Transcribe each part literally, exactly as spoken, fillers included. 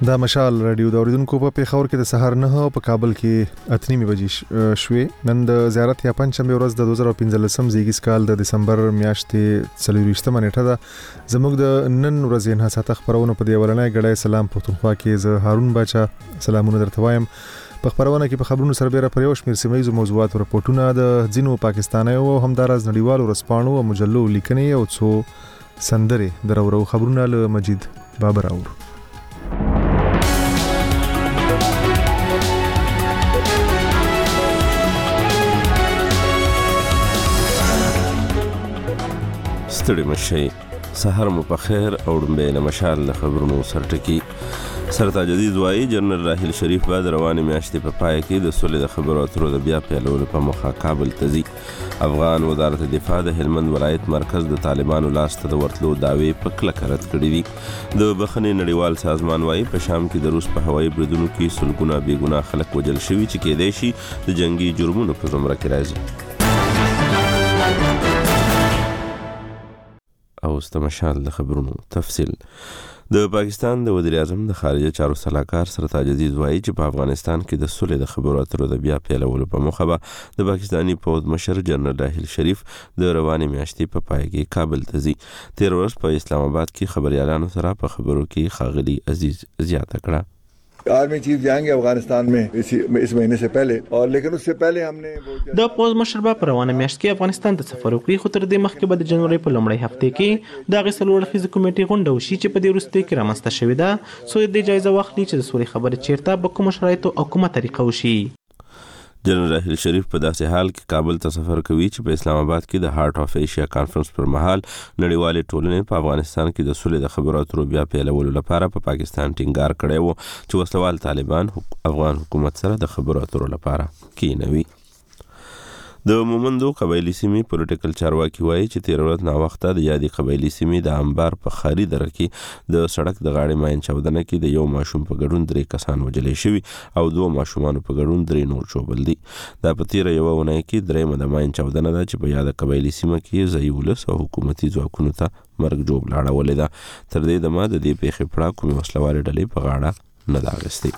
دا مشال رادیو د اوریدونکو په پیښور کې د سهار نه په کابل کې اتنیمه بجې شوې. نن د زیارت یا پنځمه ورځ د دوه زره پنځلسم زیږیز کال د دسمبر میاشتې څلورویشتمه نیټه ده. زموږ د نن ورځې نه ساته خبرونه په دی ولنۍ غړای سلام پښتونخوا کې زه هارون باچا سلامونه درته وایم. په خبرونه کې په خبرونو سره بیره پر یو شمېر سیمه ییزو موضوعات او راپورټونه د ځینو پاکستانیو او همدارز نړیوالو رسپانو او مجلو لیکنې او څو سندرې درورو خبرونه له مجید بابر اور. ستړي مشي سحر مو په خیر او ډمبه مشال له خبرونو سرټکی. سرتاج عزیز وایي جنرال راحیل شریف بعد روانه میاشتې په پای کې د سولې د خبرو اترو د بیا پیلولو په مخه کابل ته ځي. افغان وزارت دفاع د هلمند ولایت مرکز د طالبانو لاس ته د ورتلو دعوی په کلکه رد کړې دي. د بخښنې نړیوال سازمان وایي په شام کې د روس په هوایي بریدونو کې سلګونه بېګناه خلک وژل شوي چې کېدای شي د جنگي جرمونو په زمره کې راځي. او استمشال د خبرونو تفصیل. د پاکستان د وزیر اعظم د خارجه چارو سلاکار سرتاج عزیز وایي چې په افغانستان کې د سولې د خبرو اترو د بیا پیلولو په موخه به د پاکستانی پوځ مشر جنرال راحیل شریف د روانې میاشتې په پای کې کابل ته ځي. تیر ورځ په اسلام آباد کې خبريالانو سره په خبرو کې ښاغلي عزیز زیاته کړه. Army chief जाएंगे अफगानिस्तान में इसी इस महीने से पहले और लेकिन उससे पहले हमने د پوز مشربه پر روانه میاشت کې افغانستان ته سفر وکړي. خو تر دې مخکې به د جنوري په لومړۍ هفته کې د غسل ورخیز کمیټې غونډه وشي چې په دې وروستي کې رامنځته شوې ده. سو د جایزه واخلي چې د سولې خبرې چیرته په کوم شرایطو او کومه طریقه وشي. جنرال راحیل شریف په داسې حال کې کابل ته سفر کوي چې په اسلام آباد کې د هارت اف ایشیا کانفرنس پر مهال نړیوالې ټولنې په افغانستان کې د سولې د خبرو اترو بیا پیلولو لپاره په پا پاکستان ټینګار کړی وو چې وسلوال طالبان افغان حکومت سره د خبرو اترو لپاره کینوي. د مومندو قبایلی سیمې پولیټیکل چارواکي وایي چې تیر ورځ نا وخته د یادې قبایلی سیمې د انبار په خاري دره کې د سړک د غاړې ماین چاودنه کې د یو ماشوم په ګډون درې کسان وژل شوي او دوه ماشومانو په ګډون درې نور ژوبل دي. دا په تیر یو اونۍ کې درېمه د ماین چاودنه ده چې په یاده قبایلی سیمه کې ځایي ولس او حکومتي ځواکونو ته مرګ ژوبل اړولې ده. تر دې دمه د دې پیښې پړه کومې وسلوالې ډلې په غاړه نه ده اخیستې.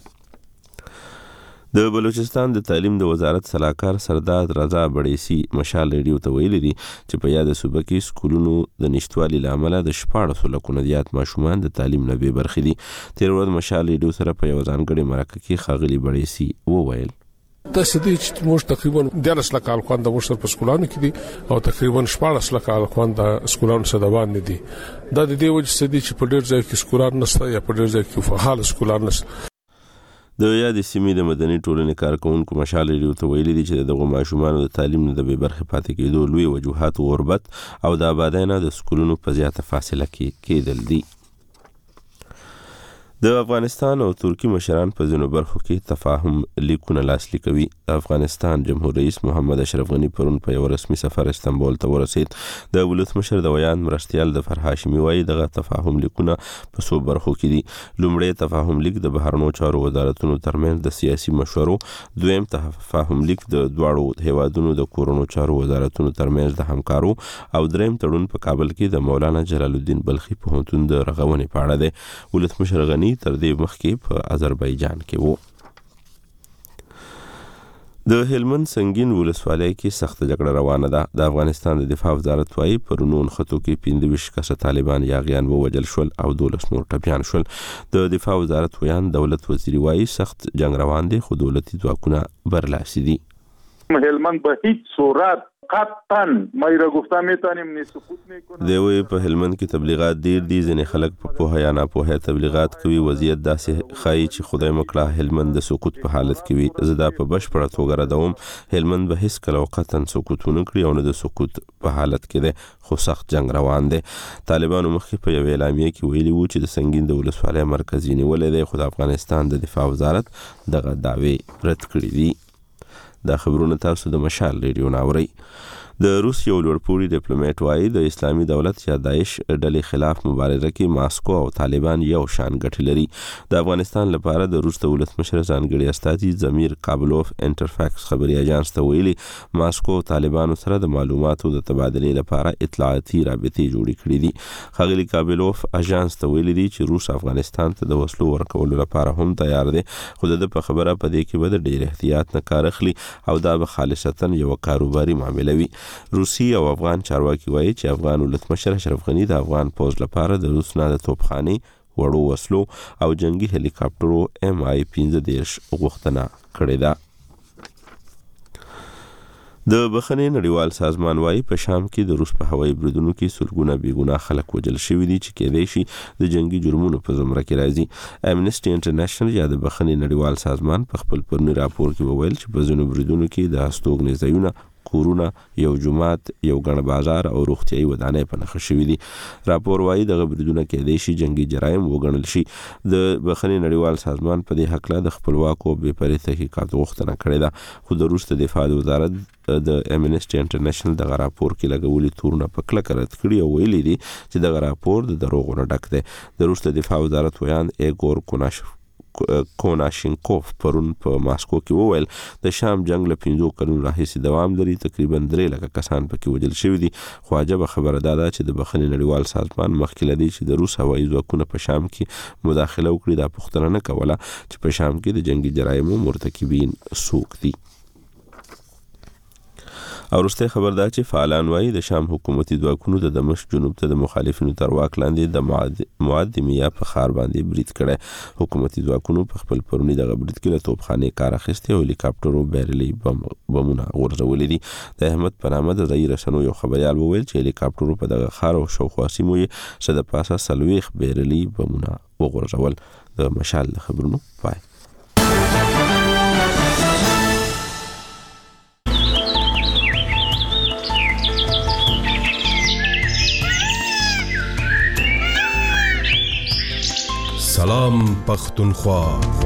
د بلوچستان د تعلیم د وزارت سلاکار سردار رضا بړیسی مشال ریډیو ته ویلي دي چې په یاد صوبه کې سکولونو د نشټوالي لامل د شپاړسو لکونه زیات ماشومان د تعلیم نه بې برخې دي. تیر ورځ مشال ریډیو سره په یو ځانګړي مرکه کې ښاغلي بړیسی وویل دا سدي چې موږ تقریبا دیارلس لکه الکوان د موږ په سکولانو کې دي او تقریبا شپاړس لکه الکوان د سکولانو سره روان دي. دا د دې وجه سدي چې په ډېر ځای کې سکولان نشته یا په ډېر ځای کې فعال سکولان نشته. د یادې سیمې د مدني ټولنې کارکونکو مشال ریډیو ته ویلي دي چې دغه ماشومانو د تعلیم نه د بې برخې پاتې کېدو لوی وجوهات غربت او د آبادۍ نه د سکولونو په زیاته فاصله کې کېدل دي. د افغانستان او ترکی مشران په ځینو برخو کې تفاهم لیکونه لاسلیک کوي. د افغانستان جمهور رئیس محمد اشرف غنی پرون په یو رسمي سفر استانبول ته ورسید. د ولسمشر د ویان مرستیال ظفر هاشمي وایي دغه تفاهم لیکونه په څو برخو کې دي. لومړی تفاهم لیک د بهرنیو چارو وزارتونو ترمنځ د سیاسي مشورو، دویم تفاهم لیک د دواړو هیوادونو د کورونو چارو وزارتونو ترمنځ د همکارو او دریم تړون په کابل کې د مولانا جلال الدین بلخي پوهنتون د رغونې په اړه دی. ولسمشر غنی تر دې مخکې په آذربایجان کې وو. د هلمند سنگین ولسوالۍ کې سخت جګړه روانه ده. د افغانستان د دفاع وزارت وايي پرونون خطو کې پنځه ویشت کسه طالبان یاغیان ووجل شول او دولس نور ټپیان شول. د دفاع وزارت ویان دولت وزیر وايي سخت جنگ روان دي خو دولتي ځواکونه برلاسي دي. هلمند به هیڅ صورت قطعا مایره گفته میتونیم نه سقوط میکنه. دوی په هلمند کې تبلیغات ډیر دي. ځینې خلک په پوهه یا ناپوهه تبلیغات کوي. وضعیت داسې ښایي چې خدای مکړه هلمند د سقوط په حالت کې وي. زه دا په بشپړه توګه ردوم. هلمند به هیڅ کله قطعا سقوط ونه کړي او نه د سقوط په حالت کې دی خو سخت جنگ روان دی. طالبانو مخکې په یو اعلامیه کې ویلي وو چې د سنگین د ولسوالۍ مرکزي نیولې دی خو د افغانستان د دفاع وزارت دغه دعوی رد کړې دي. دا خبرونه تاسو د مشال ریډیو ناوري. د روس یو لوړپوړي ډیپلوماټ وایي د اسلامي دولت یا داعش ډلې خلاف مبارزه کې ماسکو او طالبان یو شان ګټې لري. د افغانستان لپاره د روس د ولسمشر ځانګړي استازي زمیر قابلوف انټرفاکس خبري اژانس ته ویلي ماسکو او طالبانو سره د معلوماتو د تبادلې لپاره اطلاعاتي رابطې جوړې کړې دي. ښاغلي قابلوف اژانس ته ویلي دي چې روس افغانستان ته د وسلو ورکولو لپاره هم تیار دی، خو د په خبره په دې کې به د ډېر احتیاط نه کار اخلي او دا به خالصتا یو کاروباري معامله وي. روسي او افغان چارواکي وایي چې افغان ولسمشر اشرف غني د افغان پوځ لپاره د روس نه د توپخانې، وړو وسلو او جنگي هلیکاپټرو ام آی پنځه دېرش غوښتنه کړې ده. د بخښنې نړیوال سازمان وایي په شام کې د روس په هوایي بریدونو کې سلګونه بېګناه خلک وژل شوي دي چې کېدای شي د جنگي جرمونو په زمره کې راځي. امنیسټي انټرنیشنل یا د بخښنې نړیوال سازمان په خپل پرونی راپور کې وویل چې په ځینو بریدونو کې د هستوګنې ځایونه، کورونه، یو جومات، یو ګڼ بازار او روغتیايي ودانۍ په نښه شوي دي. راپور وایي دغه بریدونه کېدای شي جنگي جرایم وګڼل شي. د بخښنې نړیوال سازمان په دې هکله د خپلواکو بې پرې تحقیقاتو غوښتنه کړې ده، خو د روس د دفاع وزارت د امنیسټي انټرنیشنل دغه راپور کې لګولي تورونه په کلکه رد کړي او ویلي دي چې دغه راپور د دروغو نه ډک دی. د روس د دفاع وزارت ویان ایګور کوناشف کوناشینکوف پرون په ماسکو کې وویل د شام جنگ له پنځو کلونو راهیسې دوام لري، تقریبا درې لکه کسان پکې وژل شوي دي. خو عجبه خبره دا ده چې د بخښنې نړیوال سازمان مخکې له دې چې د روس هوایي ځواکونه په شام کې مداخله وکړي دا پوښتنه نه کوله چې په شام کې د جنگي جرایمو مرتکبین څوک دي. او وروستی خبر دا چې فعالان وایي د شام حکومتي ځواکونو د دمشق جنوب ته د مخالفینو تر واک لاندې د معدمیا په ښار باندې برید کړی. حکومتي ځواکونو په خپل پرونی دغه برید کې له توپخانې کار اخیستی او هلیکاپټرو بیرلي بمونه غورځولي دي. د احمد په نامه د ځایي رسنیو یو خبریال وویل چې هلیکاپټرو په دغه ښار او شاوخوا سیمو یې څه د پاسه څلوېښت بیرلي بمونه وغورځول. د مشال د خبرونو پای. سلام پختونخوا.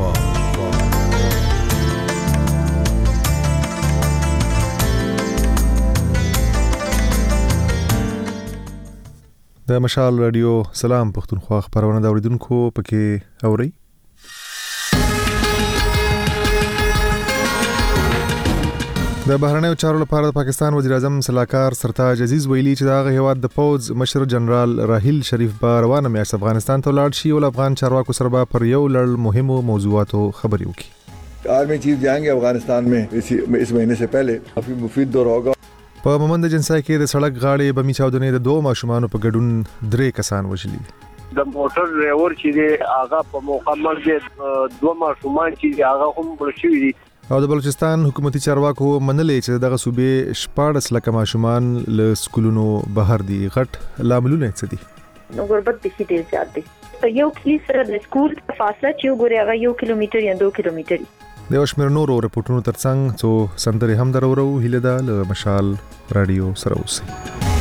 د مشال رادیو سلام پختونخوا خبرونه د اوریدونکو پکې اوري. د بهرنیو چارو لپاره د پاکستان وزیر اعظم سلاکار سرتاج عزیز ویلي چې د هغه هیواد د پوز مشر جنرال راهیل شریف به روانه میاشت افغانستان ته لاړ شي او افغان چارواکو سره به پر یو لړ مهمو موضوعاتو خبرې وکړي. आर्मी चीफ जाएंगे अफगानिस्तान में इस इस महीने से पहले काफी मुफीद दौर होगा. په مومند جنسای کې د سړک غاړې بمی چاودنې د دوه ماشومانو په ګډون درې کسان وژلي. د موټر ډرایور چې دی هغه په موقع مرګ دوه ماشومان چې هغه هم مړ شوي دي. او د بلوچستان حکومتي چارواکو منلې چې دغه صوبې شپاړس لکه ماشومان له سکولونو بهر دي. غټ لاملونه څه دي؟ نو غربت به ډیر زیات دي. یو کلی سره د سکول فاصله چې وګوري هغه یو کیلومتر یا دوه کیلومتر. د وشمیر نورو رپورټونو ترڅنګ څو سندرې هم درورو. هیله ده له مشال رادیو سره اوسئ.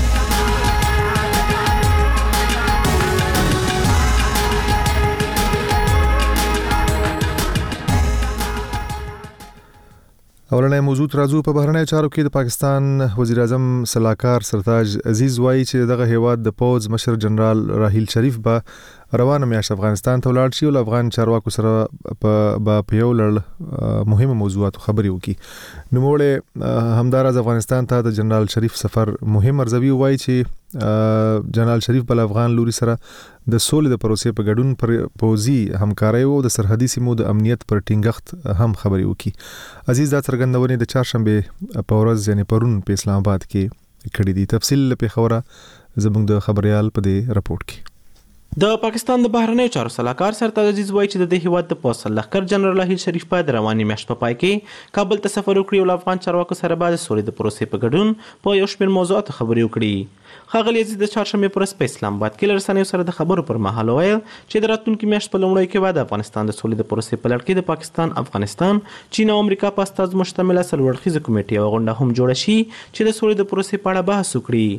اولنې موضوع راځو په بهرنیو چارو کې د پاکستان وزیر اعظم سلاکار سرتاج عزیز وایي چې دغه هیواد د پوز مشر جنرال راهیل شریف به روانه میاشت افغانستان ته ولاړ شي او افغان چارواکو سره په په یو لړ مهمه موضوعاتو خبرې وکړي. نوموړی همداراز افغانستان ته د جنرال شریف سفر مهم ارزوي. وایي چې جنرال شریف بل افغان لوري سره د سولې د پروسې په ګډون پر پوزي همکاري او د سرحدي سیمو د امنیت پر ټینګښت هم خبرې وکړي. عزیز دا څرګندونې د چهارشنبه په ورځ یعنی پرون په اسلام آباد کې کړې دي. تفصیل په خوره زموږ د خبريال په دې رپورت کې. د پاکستان د بهرنیو چارو سلاکار سرتاج عزیز وایي چې د دې هیواد د پوځ لښکر جنرال راهیل شریف په رواني میاشت په پای کې کابل ته سفر وکړي او افغان چارواکو سره به د سولې د پروسې په ګډون په یو شمېر موضوعاتو خبرې وکړي. ښاغلي عزیز د چهارشنبه پر ورځ په اسلام آباد کې له رسنیو سره د خبرو پر مهال وویل چې د راتلونکي میاشت په لومړیو کې به د افغانستان د سولې د پروسې په لړ کې د پاکستان، افغانستان، چین او امریکا په استازو مشتمله څلور اړخیزه کمیټې او غونډه هم جوړه شي چې د سولې د پروسې په اړه بحث وکړي.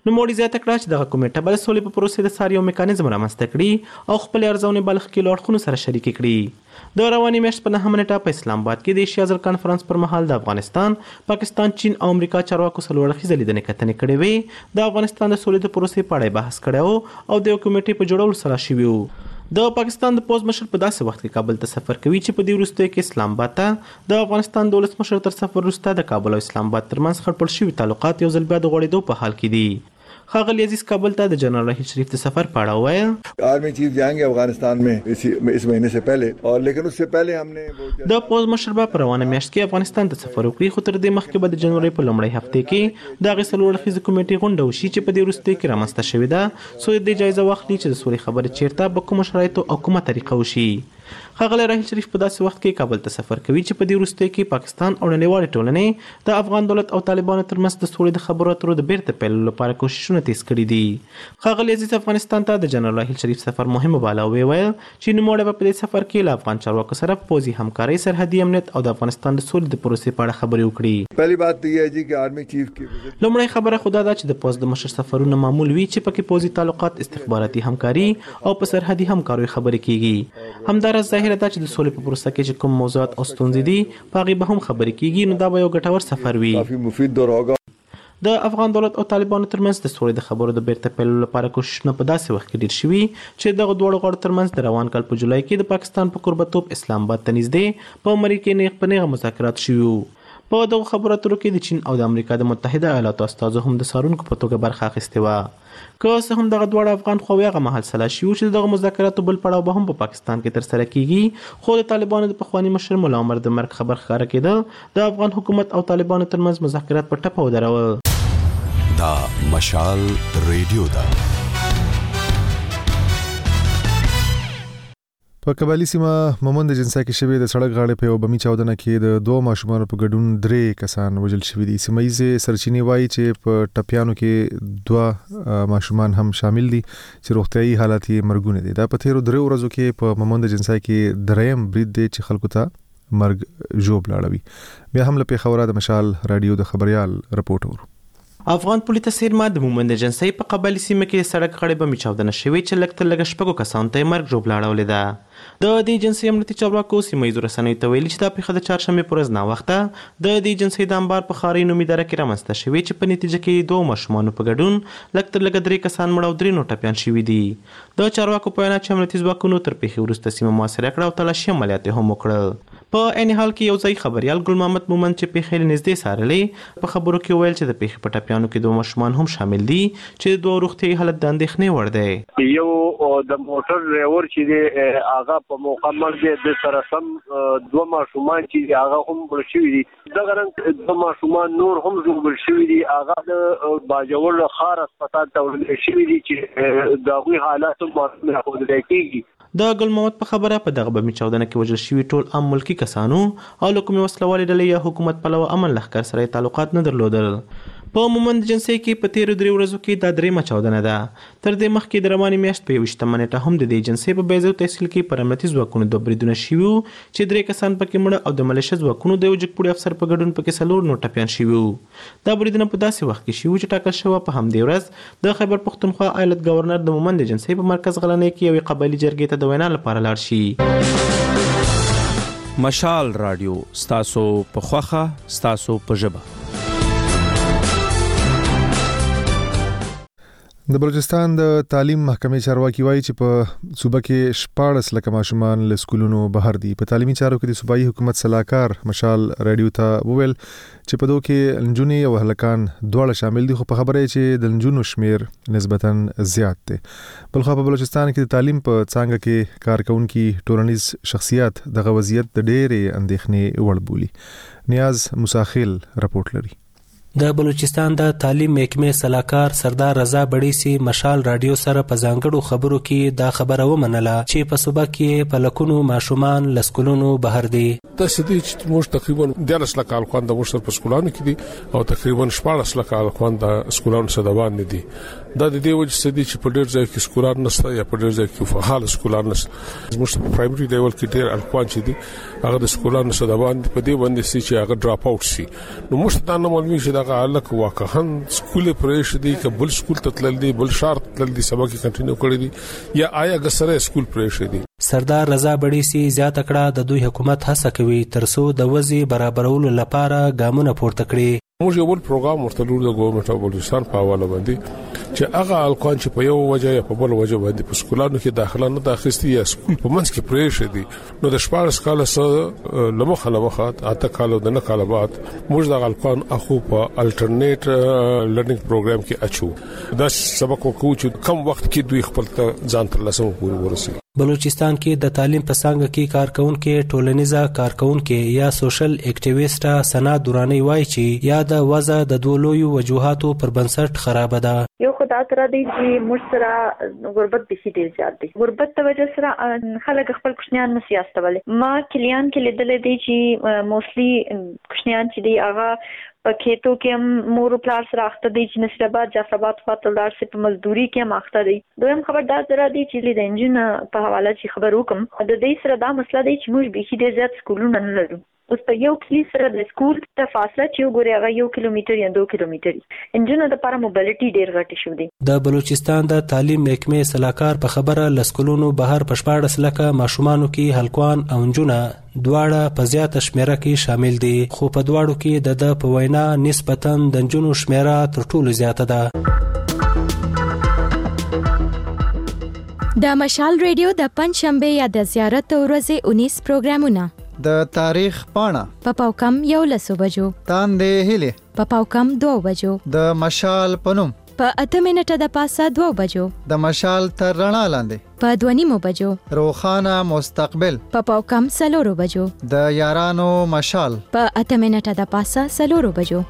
نوموړي زیاته کړه چې دغه کمیټه به د سولې په پروسې د څار یو میکانیزم رامنځته کړي او خپلې ارزونې به له ښکېلو اړخونو سره شریکې کړي. د روانې میاشت په نهمه نیټه په اسلام آباد کې د ایشیا ځل کانفرنس پر مهال د افغانستان، پاکستان، چین او امریکا چارواکو څلور اړخیزې لیدنې کتنې کړې وې. د افغانستان د سولې د پروسې په اړه بحث کړی و او د یو کمیټې په جوړولو سره شوي وو. د پاکستان د پوز مشر په داسې وخت کې کابل ته سفر کوي چې په دې وروستیو کې اسلام آباد ته د افغانستان د ولسمشر تر سفر وروسته د کابل او اسلام آباد ترمنځ خړپړ شوي تعلقات یو ځل بیا د غوړېدو په حال کې دي. ښاغلي عزیز کابل ته د جنرال راحیل شریف د سفر په اړه وویل. आर्मी चीफ जाएंगे अफगानिस्तान में इसी इस महीने से पहले और लेकिन उससे पहले हमने د پوز مشر په روانه میاشت کې افغانستان ته سفر وکړي، خو تر دې مخکې به د جنوري په لومړۍ هفته کې د هغې څلور اړخیزې کمیټې غونډه وشي چې په دې وروستیو کې رامنځته شوې ده، څو د دې جایزه واخلي چې د سولې خبرې چیرته په کومو شرایطو او کومه طریقه وشي. ښاغلی راحیل شریف په داسې وخت کې کابل ته سفر کوي چې په دې وروستیو کې پاکستان او نړیوالې ټولنې د افغان دولت او طالبانو ترمنځ د سولې د خبرو اترو د بیرته پیلولو لپاره کوښښونه تیز کړي دي. ښاغلي عزیز افغانستان ته د جنرال راحیل شریف سفر مهم باله او ویل چې نوموړی به په دې سفر کې له افغان چارواکو سره پوځي همکارۍ، سرحدي امنیت او د افغانستان د سولې د پروسې په اړه خبرې وکړي. پهلی بات تو یہ ہے جی کہ آرمی چیف کی لومړی خبره خو دا ده چې د پوز د مشر سفرونه معمول وي چې پکې پوځي تعلقات، استخباراتي همکاري او په سرحدي همکاریو خبرې کیږي. همداراز ظاهره ده چې د سولې په پروسه کې چې کوم موضوعات او ستونزې دي په هغې به هم خبرې کیږي، نو دا به یو ګټور سفر وي. کافی مفید دور ہوگا. د افغان دولت او طالبانو ترمنځ د سولې د خبرو د بیرته پیلولو لپاره کوښښونه په داسې وخت کې ډېر شوي چې دغه دواړو غړو ترمنځ د روان کال په جولای کې د پاکستان په کوربتوب اسلام آباد ته نږدې په مری کې نیغ په نیغه مذاکرات شوي وو. په دغو خبرو اترو کې د چین او د امریکا د متحده ایالاتو استازو هم د څارونکو په توګه برخه اخیستې وه. که څه هم دغه دواړه افغان خواوې هغه مهال سلا شوي وو چې دغه مذاکراتو بل پړاو به هم په پاکستان کې ترسره کیږي، خو د طالبانو د پخواني مشر ملا عمر د مرګ خبر ښکاره کېده د افغان حکومت او طالبانو ترمنځ مذاکرات په ټپه ودرول. دا مشال ریډیو ده. په قبایلی سیمه مومند جنسا کې شوی د سړک غاړې په یو بمی چاودنه کې د دوه ماشومانو په ګډون درې کسان وژل شوي دي. سیمایي سرچینې وایي چې په ټپیانو کې دوه ماشومان هم شامل دي چې روغتیايي حالت یې مرګونه دي. دا په تیرو درې ورځو کې په مومند جنسا کې دریم برید دی چې خلکو ته مرګ ژوب لاړوي. بیا هم له پیښوره د مشال رادیو د خبريال رپورټ ورو. افغان پولیس سیرما د مومند جنسي په قبایلی سیمه کې سړک غاړې بمې چاودنه شوې چې لږ تر لږه شپږو کسانو ته مرګ ژوب لاړولې ده. د دې جنسي امنیتي چارواکو سیمهییزو رسنیو ته ویلي چې دا پیښه د چهارشنبې په ورځ ناوخته د دې جنسي د انبار په ښاري نومي دره کې رامنځته شوې چې په نتیجه کې دوه ماشومانو په ګډون لږ تر لږه درې کسان مړه او درې نور ټپیان شوي دي. د چارواکو په وینا چې امنیتي ځواکونو تر پیښې وروسته سیمه محاصره کړه او تلاشي عملیات یې هم وکړل. په عین حال کې یو ځای خبريال ګل محمد مومند چې پیښې له نږدې څارلې په خبرو کې ویل چې د پیښې په ټپیانو کې دوه ماشومان هم شامل دي چې د دوه روغتیايي حالت د اندېښنې وړ دی. یو د موټر ډرایور چې دی هغه په موقع باندې د سره سم دوه ماشومان چې هغه هم بل شوي دي، دغه رنګ دوه ماشومان نور هم جوړ شوي دي، هغه د باجوړ خار هسپتال ته وړل شوي دي چې د هغوی حالات هم ښودل کېږي. د ګل محمد په خبره په دغه بمې چاودنه کې وژل شوي ټول عام ملکي کسانو او له کومې وسلوالې ډلې یا حکومت پلوه امن لښکر سره تعلقات نه درلودل. په مومند جنسي کې په تیرو درې ورځو کې دا درېیمه چاودنه ده. تر دې مخکې د روانې میاشت په یوویشتمه نیټه هم د دې جنسي په بیضو تحصیل کې پر امنیتي ځواکونو دوه بریدونه شوي وو چې درې کسان پکې مړه او د ملیشه ځواکونو د یو جګپوړي افسر په ګډون پکې څلور نور ټپیان شوي وو. دا بریدونه په داسې وخت کې شوي وو چې ټاکل شوه په همدې ورځ د خیبر پښتونخوا ایالت ګورنر د مومند جنسي په مرکز غلنۍ کې یوې قبایلي جرګې ته د وینا لپاره لاړ شي. مشال رادیو ستاسو په خوخه ستاسو په ژبه. د بلوچستان د تعلیم محکمې چارواکي وایي چې په صوبه کې شپاړس لکه ماشومان له سکولونو بهر دي. په تعلیمي چارو کې د صوبایي حکومت سلاکار مشال رادیو ته وویل چې په دوه کې نجونې او هلکان دواړه شامل دي، خو په خبره چې د نجونو شمیر نسبتاً زیات دی. بلخو په بلوچستان کې د تعلیم په څانګه کې کارکونکي ټولنیز شخصیت دغه وضعیت د ډېرې اندېښنې وړ بولي. نیاز مساخیل رپورټ لري. د بلوچستان د تعلیم محکمې سلاکار سردار رضا بړیسی مشال رادیو سره په ځانګړو خبرو کې دا خبره ومنله چې په صوبه کې په لکونو ماشومان له سکولونو بهر دي. د سدي چې موږ تقریبا دیارلس لکه الکوان د مشر په سکولانو کې دي او تقریبا شپاړس لکه الکوان د سکولانو سره روان دي. دا د دې وجه سدي چې په ډېر ځای کې سکولان نشته یا په ډېر ځای کې فعال سکولان نشته. موږ په پرایمري لیول کې ډېر الکوان چې دي هغه د سکولانو سره روان دي، په دې باندې چې هغه ډراپ اوټ شي. نو موږ ته نه معلومي چې دا دغه الک واقعا سکول پرېش دي کبل سکول تتلل دي بل شرط تتلل دي سبا کې کنټینیو کړی دي یا آیا غسره سکول پرېش دي. سردار رضا بړیسی زیات کړه د دوی حکومت هڅه کوي ترڅو د وځي برابرولو لپاره ګامونه پورته کړي. موږ یو بل پروګرام ورته لور د ګورنمنت اف بلوچستان په حواله باندې چې هغه الکوان چې په یو وجه یا په بل وجه باندې په سکولانو کې داخله نه داخستي یا سکول په منځ کې پرېښ دي نو د شپږ کال سره لمخه لمخه اته کال د نه کال بعد موږ د الکوان اخو په الټرنیټ لرنینګ پروګرام کې اچو دا سبق وکړو چې کم وخت کې دوی خپل ځان تر لاسه پورې ورسي. بلوچستان کې د تعلیم په څانګه کې کارکونکو ټولنیزه کارکونکو یا سوشل اکټیویسټ سنا دورانی وایي چې یا د وضع د دولوي وجوهاتو پر بنسټ خراب ده. یو خدای تر دې چې موږ سره غربت به شي ډیر زیات دي. غربت د وجه سره خلک خپل کوشنیان نه سیاستولې. ما کلیان کې لیدل دي چې موستلی کوشنیان چې دی هغه په کېتو کې هم مور پلار سره اخته دي چې نصرآباد جعفرآباد فاتلدار سي په مزدوري کې هم اخته دي. دویم خبردار زرا دي چې د انجن په حواله چې خبر وکم د دې سره دا مسله دی چې موږ به ډیر زیات سکولونه نه لرو. اوس په یو کلی سره د سکول ته فاصله چې وګوري هغه یو کیلومتر یا دوه کیلومتر انجن د لپاره موبیلیټي ډیر غټ شو دي. د بلوچستان د تعلیم محکمې صلاحکار په خبره لسکولونو بهر پښپاړس لکه ماشومانو کې هلکوان او انجونه دواړه په زیاته شمیره کې شامل دي خو په دواړو کې د د په وینا نسبتاً د انجونو شمیره تر ټولو زیاته ده. د مشال ریډیو د پنځشنبه یا د زیارت ورځې انیس پروګرامونه د تاریخ پاڼه په پاوکم یو لسو بجو تاندې هلي په پاوکم دوه بجو د مشال پنوم په اته منټه د پاسه دوه بجو د مشال تر رڼا لاندې په دوه نیمو بجو روخانه مستقبل په پاوکم سلورو بجو د یارانو مشال په اته منټه د پاسه سلورو بجو.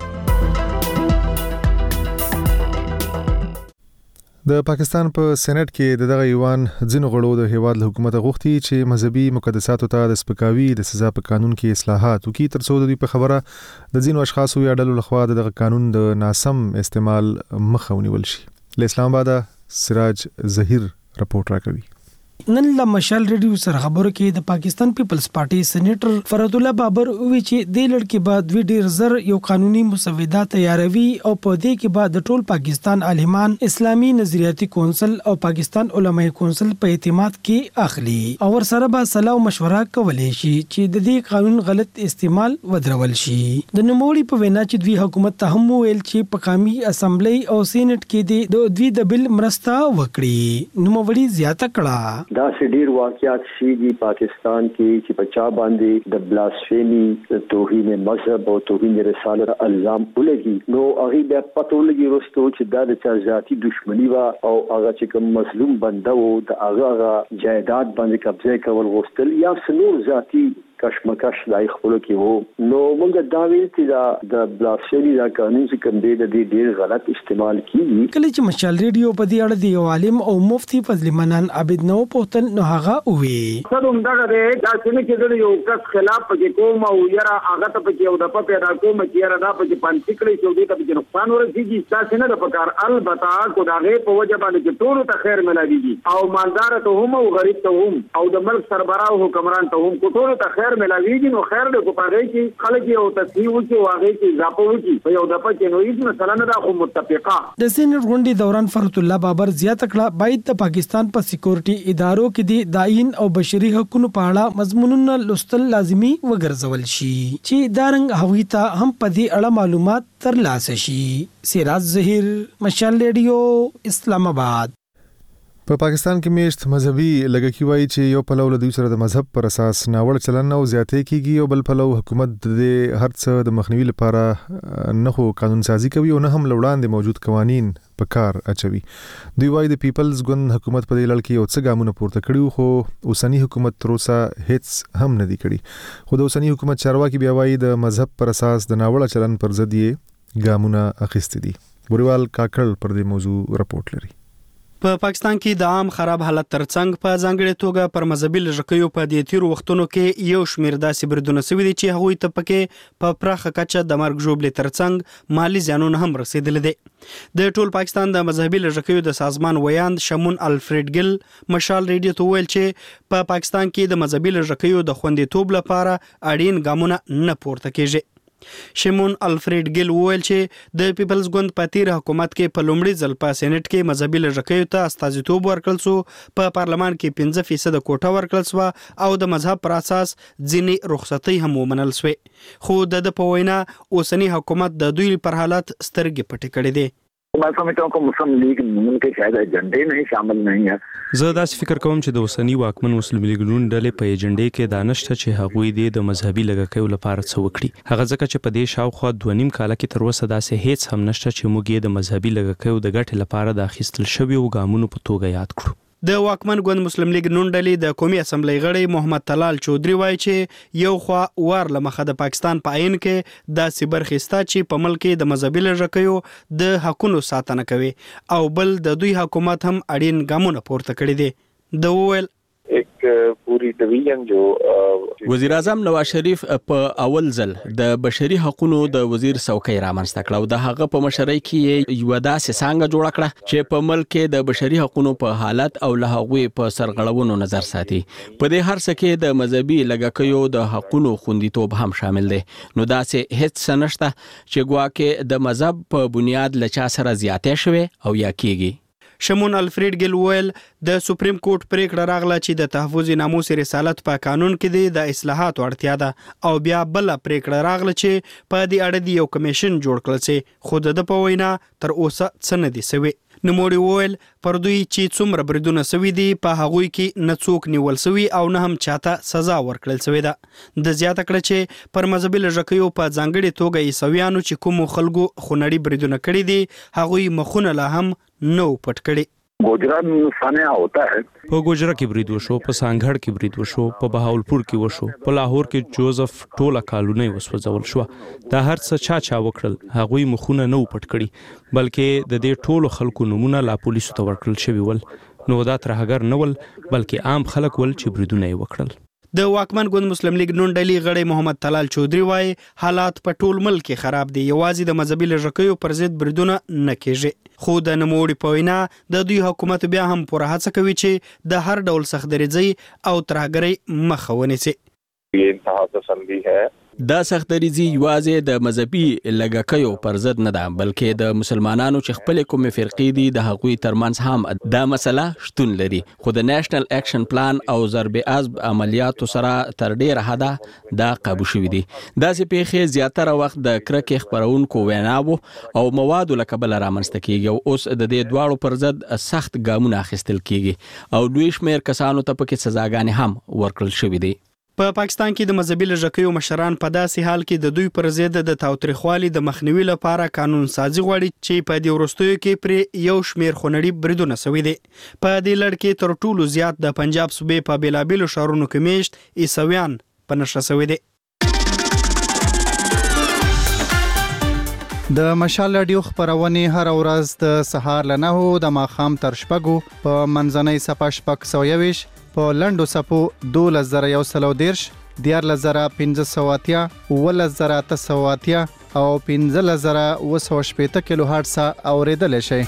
د پاکستان په سېنات کې د دغه ایوان ځینو غړو د هیواد له حکومت غوښتي چې مذهبي مقدساتو ته د سپکاوي د سزا په قانون کې اصلاحات وکړي ترڅو د دوی په خبره د ځینو اشخاصو یا ډلو لخوا دغه قانون د ناسم استعمال مخه ونیول شي. له اسلام آباد سراج ظهیر رپورټ راکوي. نن له مشال ریډیو سره خبرو کې د پاکستان پیپلز پارټي سېنیټر فرد الله بابر وی چې د لړ بعد وی ډیر زر یو قانوني مسوده تیاروي او په دې کې بعد د ټول پاکستان عالمان اسلامي نظریاتي کونسل او پاکستان علماء کونسل په اعتماد کې اخلي او ور سره به صلاح او مشوره کولای شي چې د دې قانون غلط استعمال ودرول شي. د نوموړي په وینا چې دوی حکومت ته هم ویل چې په قومي اسمبلی او سېنات کې د دوی د بل مرسته وکړي. نوموړي زیاته کړه دا سډیر واقعات شي دی پاکستان کې چې بچا باندې د بلاسفیمی توهین مذهب او توهین رسالت الزام ولګي نو هغه د پټولګي رستو چې د چا ذاتی دښمنی وا او هغه چې کوم مظلوم بنده وو د هغه جایداد باندې قبضه کول غوښتل یا سنور ذاتی کشمکش دای خپل کې وو نو موږ دا ویل چې د بلاسفیمی دا قانون چې کوم دی د دې ډیر غلط استعمال کیږي. کله چې مشال ریډیو په دې اړه د یو عالم او مفتي فضل منان عابد نو پوښتنه نو هغه وی څنګه همدغه دی دا څنګه چې یو کس خلاف پکې کوم او یاره هغه ته پکې یو د په پیدا کوم چې یاره دا پکې پانڅ کړی چې دې ته پکې نقصان ورسیږي دا څنګه د پکار البته کو داغه په وجه باندې چې ټول ته خیر ملاويږي او مالدار ته هم او غریب ته هم او د ملک سربراہ او حکمران ته هم ټول ته خیر ملاويږي نو خیر دې کو پاره کې خلک یو تصحیح وکي واغې کې اضافه وکي په یو د پکې نو هیڅ مثلا نه دا خو متفقه. د سېنات غونډې دوران فرت الله بابر زیاته کړه باید د پاکستان په سکیورټي ادارو کې د داین او بشري حقوقو په اړه مضمونونه لوستل لازمي وګرځول شي چې دارنګ هوی ته هم په دې اړه معلومات ترلاسه شي. سراج ظهیر مشال ریډیو اسلام آباد. په پاکستان کې میشت مذهبي لګکی وایي چې یو پلو له دوی سره د مذهب پر اساس ناوړ چلن او زیاتې کیږي او بل پلو حکومت د هر څه د مخنیوي لپاره نه خو قانون سازي کوي او نه هم لوړاندې موجود قوانين په کار اچوي. دوی وایي د پیپلز ګوند حکومت په دې لړ کې یو څه ګامونه پورته کړي خو اوسنی حکومت تر اوسه هیڅ هم نه دی کړی. خو د اوسنی حکومت چارواکي بیا وایي د مذهب پر اساس د ناوړه چلن پر ضد یې ګامونه اخیستي دي. بوریوال کاکړ پر دې موضوع رپورټ لري. په پاکستان کې د عام خراب حالت ترڅنګ په ځانګړي توګه پر مذهبي لږکیو په دې تیرو وختونو کې یو شمېر داسې بریدونه شوي دي چې هغوی ته پکې په پراخه کچه د مرګ ژوبلې ترڅنګ مالي زیانونه هم رسیدلي دي. د ټول پاکستان د مذهبي لږکیو د سازمان ویاند شمون الفرید ګل مشال ریډیو ته ویل چې په پا پاکستان کې د مذهبي لږکیو د خوندیتوب لپاره اړین ګامونه نه پورته کیږي. شمون الفرید ګیل وویل چې د پیپلز ګوند په تیر حکومت کې په لومړي ځل په سېنات کې مذهبي لږکیو ته استازیتوب ورکړل شو، په پارلمان کې پنځه فیصد کوټه ورکړل شوه او د مذهب پر اساس ځینې رخصتۍ هم ومنل شوې، خو د ده په وینا اوسنی حکومت د دوی پر حالت سترګې پټې کړې دي. मैं समझता हूँ कि मुस्लिम लीग नून के शायद एजेंडे में शामिल नहीं है. زه داسې فکر کوم چې د اوسنی واکمن مسلم لیگ نون ډلې په ایجنډې کې دا نشته چې هغوی د مذهبي لږکیو لپاره څه وکړي. هغه ځکه چې په دې شاوخوا دوه نیم کاله کې تر اوسه داسې هیڅ هم نشته چې موږ یې د مذهبي لږکیو د ګټې لپاره د اخیستل شویو ګامونو په توګه یاد کړو. د واکمن ګوند مسلم لیگ نون ډلې د قومي اسمبلی غړی محمد طلال چودري وایي چې یو خوا وار له مخه د پاکستان په عین کې داسې برخې شته چې په ملک کې د مذهبي لږکیو د حقونو ساتنه کوي او بل د دوی حکومت هم اړین ګامونه پورته کړي دي. د وویل एक पूरी डिवीजन जो وزیر اعظم نواز شریف په اول ځل د بشري حقوقو د وزیر څوکۍ رامنځته کړه او د هغه په مشرۍ کې یو داسې څنګه جوړ کړه چې په ملک کې د بشري حقوقو په حالت او له هغوی په سرغړونو نظر ساتي. په دې هر څه کې د مذهبي لږکیو د حقوقو خوندیتوب هم شامل دی. نو داسې هیڅ څه نشته چې ګواکې د مذهب په بنیاد له چا سره زیاتې شوي او یا کیږي. شمون الفرید ګیل ویل د سپریم کورټ پریکړه راغله چې د تحفظ ناموس رسالت په قانون کې دی د اصلاحاتو اړتیا ده او بیا بل پریکړه راغله چې په دې اړه دی یو کمیشن جوړ کړل شي، خو د په وینا تر اوسه څه نه دي سوي. نوموړي وویل پر دوی چې څومره بریدونه سوي دي په هغوی کې نه څوک نیول سوي او نه هم چاته سزا ورکړل سوي ده. د زیاته کړه چې پر مذهبي لږکیو په ځانګړي توګه عیسویانو چې کوم خلکو خونړي بریدونه کړي دي هغوی مخونه لا هم نو پټ کړي. गोजरा सान्या होता है. په ګوجرا کې برید وشو، په سانګړ کې برید وشو، په بهاولپور کې وشو، په لاهور کې جوزف ټوله کالونی وسوځول شو. دا هر څه چا چا وکړل هغوی مخونه نو پټ کړي بلکې د دې ټولو خلکو نمونه لا پولیسو ته ورکړل شوی ول. نو دا ترهګر نه ول بلکې عام خلک ول چې بریدونه یې وکړل. د واکمن ګوند مسلم لیگ نون ډلې غړی محمد طلال چودري وایي حالات په ټول ملک کې خراب دي، یوازې د مذهبي لږکیو پر ضد بریدونه نه کیږي، خو د نوموړي په وینا د دوی حکومت بیا هم پوره هڅه کوي چې د هر ډول سختدریځۍ او ترهګرۍ مخه ونیسي. ये इंतहा पसंदी है. دا سختدریځي یوازې د مذهبي لږکیو پر ضد نه ده بلکې د مسلمانانو چې خپل کومې فرقې دي د هغوی ترمنځ هم دا مسله شتون لري، خو د نېشنل اکشن پلان او ضرب عضب عملیاتو سره تر ډیره حده دا قابو شوي دي. داسې پیښې زیاتره وخت د کرکې خپرونکو ویناوو او موادو له کبله رامنځته کیږي او اوس د دې دواړو پر ضد سخت ګامونه اخیستل کیږي او دوی شمیر کسانو ته پکې سزاګانې هم ورکړل شوي دي. په پا پاکستان کې د مذهبي لږکیو مشران په داسې حال کې د دوی پر ضد د تاوتریخوالي د مخنیوي لپاره قانون سازي غواړي چې په دې وروستیو کې پر یو شمیر خونړي بریدونه سوي دي. په دې لړ کې تر ټولو زیات د پنجاب صوبې په بیلابیلو ښارونو کې میشت عیسویان په نښه سوي دي. د مشال رادیو خبرونه هر ورځ د سهار له نهو د ماښام تر شپږو په منځنۍ صفه شپږ سوه یویشت په لنډو صفو دولس زره یو سل او دېرش، دیارلس زره پنځه سوه اتیا، اوولس زره اته سوه اتیا او پنځلس زره اوه سوه شپېته کیلو هرټز اورېدلی شئ.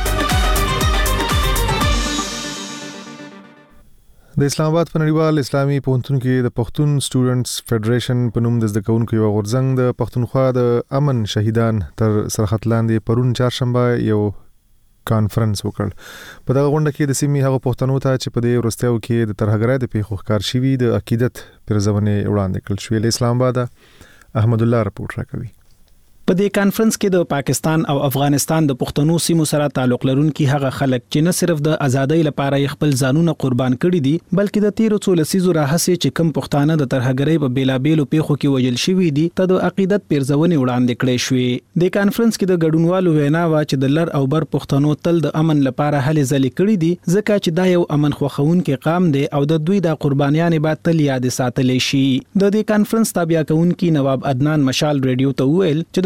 د اسلام آباد په نړیوال اسلامي پوهنتون کې د پښتون سټوډنټس فدریشن په نوم د زده کوونکو یو غورځنګ د پښتونخوا د امن شهیدان تر سرحد لاندې پرون چهارشنبه یو کانفرنس وکړ. په دغه غونډه کې د سیمې هغو پښتنو ته چې په دې وروستیو کې د ترهګرۍ د پیښو ښکار شوي د عقیدت پرځونې وړاندې کړل شوې. له اسلام آباده احمد الله رپورټ راکوي. په دې کانفرنس کې د پاکستان او افغانستان د پښتنو سیمو سره تعلق لرونکي هغه خلک چې نه صرف د ازادۍ لپاره خپل ځانونه قربان کړي دي بلکې د تیرو څو لسیزو راهیسې چې کم پښتانه د ترهګرۍ په بیلابېلو پیښو کې وژل شوي دي ته د عقیدت پیرزونې وړاندې کړې شوې. د کانفرنس کې د ګډونوالو وینا وا چې د لر او بر پښتنو تل د امن لپاره هلې ځلې کړي دي ځکه چې دا یو امن خوښونکي قام دی او د دوی د قربانیانې به تل یاد ساتلی شي. د دې کانفرنس تابع کوونکي نواب عدنان مشال ریډیو ته ویل چې د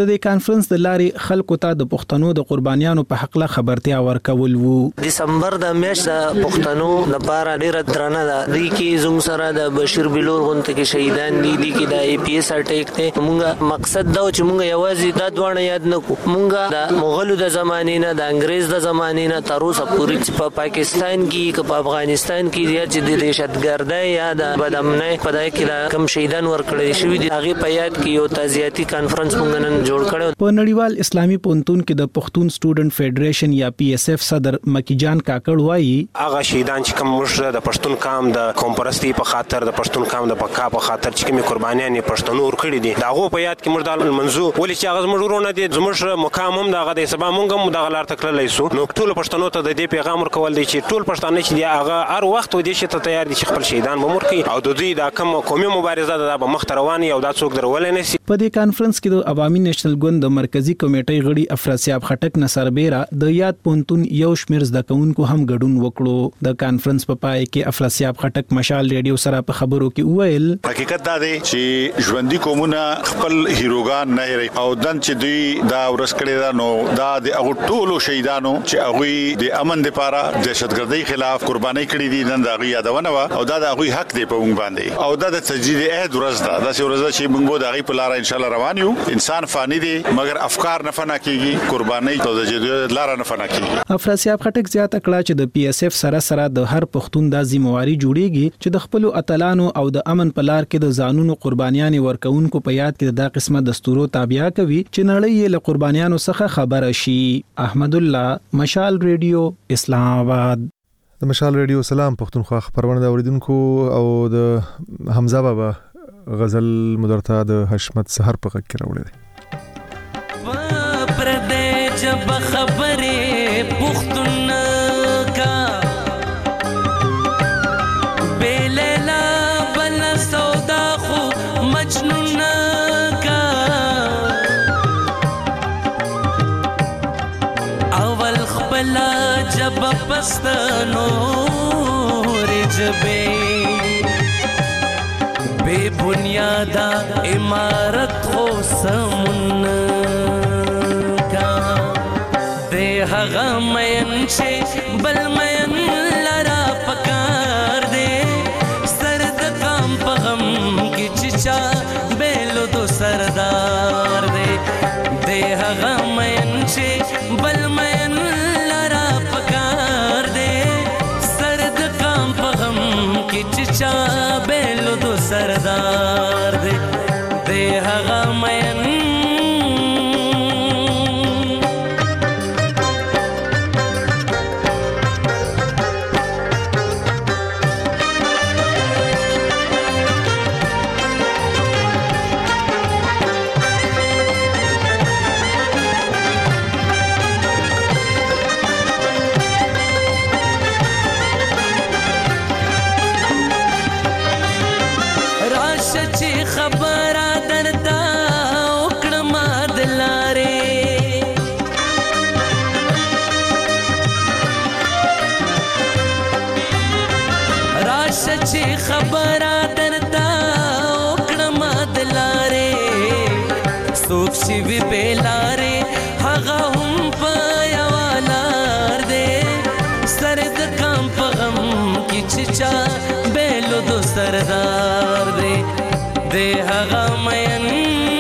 د دې کانفرنس د لارې خلکو ته د پښتنو د قربانیانو په حق له خبرتیا ورکول وو. دسمبر د میاشت د پښتنو لپاره ډیره درنه ده. د کی زوم سره د بشیر بلور غونته کې شهیدان دي دي کې د ای پی ایس اٹیک ته مونږه مقصد دا چې مونږ یوازې دا دوه یاد نکو. مونږه د مغولو د زمانې نه د انګريز د زمانې نه تر اوسه پورې په پاکستان کې په افغانستان کې یا چې د دهشتګردۍ یا د بدامنۍ په دای کې کم شهیدان ورکړل شوی دي هغه په یاد کې یو تعزیتي کانفرنس مونږ نن جوړ کړو. په نړیوال اسلامي پونتون کې د پښتون سټوډنټ فدریشن یا پی ایس اف صدر مکی جان کاکړ وایي هغه شهیدان چې کوم مشر د پښتون قام د قوم پرستی په خاطر د پښتون قام د بقا په خاطر چې کومه قربانیان پښتون ورکړي دي دا غو په یاد کې مردا المنزو ولې چې هغه مړورونه دي زموږ مقام هم دغه د سبا مونږ هم دغه لار تکللای سو. نو ټول پښتنو ته د دې پیغام ورکول دي چې ټول پښتانه چې دی هغه هر وخت ودی چې ته تیار دي چې خپل شهیدان به مرکي او د دوی دا کوم قومي مبارزه ده به مخ رواني او دا څوک درولې نه سي. په دې کانفرنس کې د عوامي نېشنل ګوند د مرکزی کمیټې غړي افراسیاب خټک نصربیرا د یاد پونتون یو شمیر زده کوونکو هم ګډون وکړو. د کانفرنس په پای کې افراسیاب خټک مشال ریډیو سره په خبرو کې وویل حقیقت دا دی چې ژوندۍ قومونه خپل هیروګان نه هېري او دن چې دوی دا ورس کړی دا نو دا د هغه ټولو شهیدانو چې هغه د امن لپاره دهشتګردۍ خلاف قرباني کړې دي نن دا غي یادونه وا او دا د هغه حق دی په موږ باندې او دا د تجدید عهد ورځ ده دا چې ورځ چې موږ د هغه په لار ان شاء الله روان یو. انسان فانی دی مګر افکار نه فنا کیږي قرباني ته د جدي لار نه فنا کیږي. افراسیاب خټک زیاته کړه چې د پی ایس اف سره سره د هر پښتون د ذمہواری جوړیږي چې د خپل اتلانو او د امن په لار کې د ځانونو قربانیان ورکوونکو په یاد کې د قسمه دستورو تابع کوي چې نړۍ یې له قربانیانو څخه خبره شي. احمد الله مشال ریډیو اسلام آباد. د مشال ریډیو سلام پښتونخوا خبرونه د اوریدونکو او د حمزه بابا غزل مدرتا د حشمت سحر په غږ کې راوړل دي. پر دې جب خبره پښتون کا بیللا بل سودا خو مجنون کا اول خپل جب پستانو رجبه بے بنیادا عمارت خو سمون کا دے هغه مین چې بل مین لرا پکار دے سرد قام په غم کې چچا بیلو دو سردار دے دے هغه مین چې بل مین لرا پکار دے سرد قام په غم کې چچا بیلو دو سردار دے دے هغه مین خبره درتا وکړم دلاره سوک شي وی بیلاره هغه هم په یوالار دې سر د کام په غم کې چچا بیلو دو سردار دې دې هغه مین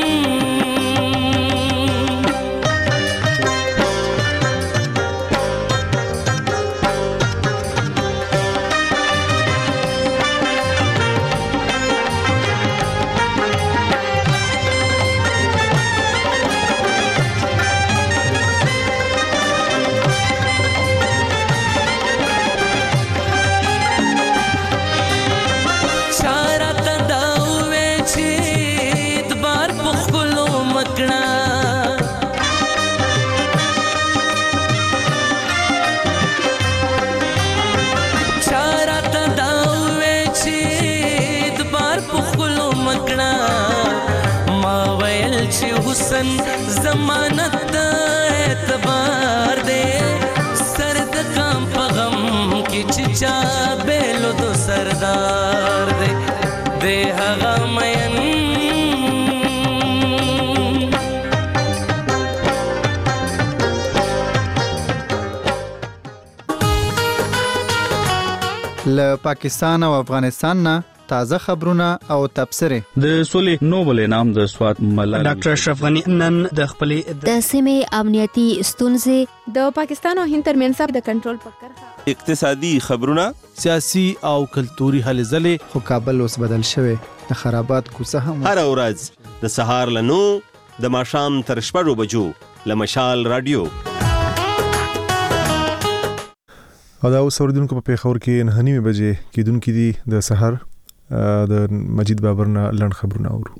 حسن ضمانت اعتبار دے سرد کام پغم کی چچا بیلو دو سردار دے دے هغه مین له پاکستان او افغانستان نه تازه خبرونه او تبصره د سولې نوبل انعام د سوات ملالۍ ډاکټر اشرف غنی نن د خپلې د سیمې امنیتي ستونزې د پاکستان او هند ترمنځ د کنټرول په کرښه اقتصادي خبرونه سیاسي او کلتوري هلې ځلې خو کابل اوس بدل شوی د خرابات کوڅه هم هر ورځ د سهار لنو د ماښام تر شپږو بجو له مشال رادیو او دا اوس اوریدونکو په پیښور کې نه نیمه بجې کېدونکې دي د سحر د مجید بابر نه لړ خبرونه اورو.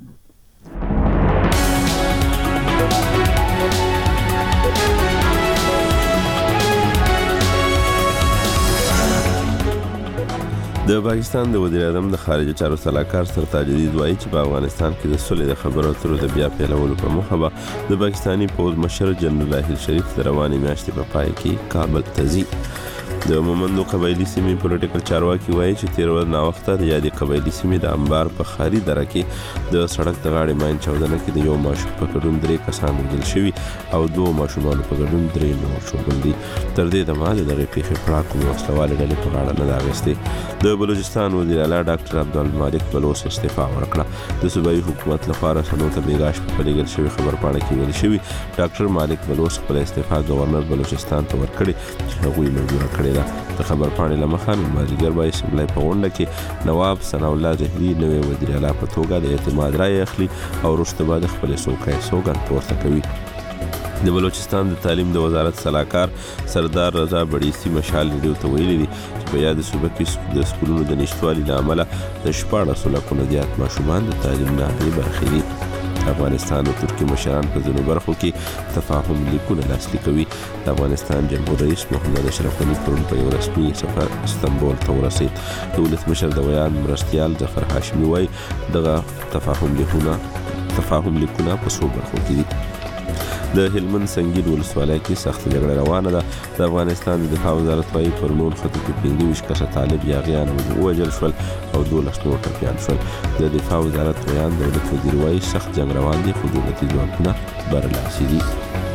د پاکستان د وزیر اعظم د خارجه چارو سلاکار سرتاج عزیز وایي چې په افغانستان کې د سولې د خبرو اترو د بیا پیلولو په موخه به د پاکستاني پوځ مشر جنرال راحیل شریف د روانې میاشتې په پای کې کابل ته ځي. د مومندو قبایلی سیمې پولیټیکل چارواکي وایي چې تیر ورځ ناوخته د یادې قبایلی سیمې د انبار په خاري دره کې د سړک د غاړې ماین چاودنه کې د یو ماشوم په ګډون درې کسان وژل شوي او دوه ماشومانو په ګډون درې نور شوبل دي. تر دې دمه د دغې پیښې پړه کومې وسلوالې ډلې په غاړه نه ده اخیستې. د بلوچستان وزیر اعلی ډاکټر عبدالمالک بلوچ استعفا ورکړه. د صوبایي حکومت لپاره سنو ته بیګاش په لیږل شوي خبرپاڼه کې ویل شوي ډاکټر مالک بلوچ خپل استعفا گورنر بلوچستان ته ورکړې چې هغوی مجبوره کړې ده. د خبرپاڼې له مخه نن مازدیګر به اسمبلی په غونډه کې نواب ثناء الله زهري نوی وزیر اعلی په توګه د اعتماد رایې اخلي او وروسته به د خپلې څوکۍ سوګند پورته کوي. د بلوچستان د تعلیم د وزارت سلاکار سردار رضا بړیسي مشال ریډیو ته ویلي دي چې په یاد صوبه کې د سکولونو د نشتوالي له امله د شپاړسو لکو نه زیات ماشومان د تعلیم نه بې برخې دي. افغانستان او ترکیه مشران په ځینو برخو کې تفاهم لیکونه لاسلیک کوي. د افغانستان جمهور رئیس محمد اشرف غني پرون په یو رسمي سفر استانبول ته ورسېد. د ولسمشر د ویان مرستیال ظفر هاشمي وایي دغه تفاهم لیکونه تفاهم لیکونه په څو برخو کې دي. د هلمند سنگین ولسوالۍ کې سخت جګړه روانه ده. د افغانستان د دفاع وزارت وايي پر نور خطو کې پنځه ویشت کسه طالب یاغیان ووژل شول او دولس نور ټپیان شول. د دفاع وزارت ویان دولت وزیر وايي سخت جنگ روان دي خو دولتي ځواکونه برلاسي دي.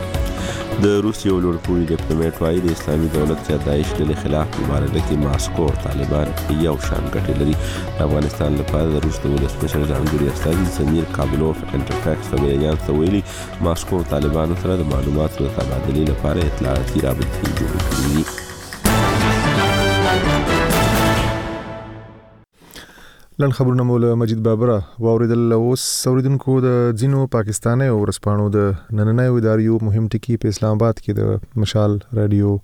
د روسیې یو لوړپوړي ډیپلوماټ وايي د اسلامي دولت یا داعش ډلې خلاف مبارزه کې ماسکو او طالبان یو شان ګټې لري. د افغانستان لپاره د روس د ولسمشر ځانګړي استازي سمیر کابلوف انټرفاکس په بیان کې ویلي ماسکو او طالبانو سره د معلوماتو د تبادلې لپاره اطلاعاتي رابطې جوړې کړې دي. لن خبرونه مول مجید بابرا واوریدل. اوس اوریدونکو د ځینو پاکستاني او ورسپانو د نننۍ ادارو مهم ټکی په اسلام آباد کې د مشال رادیو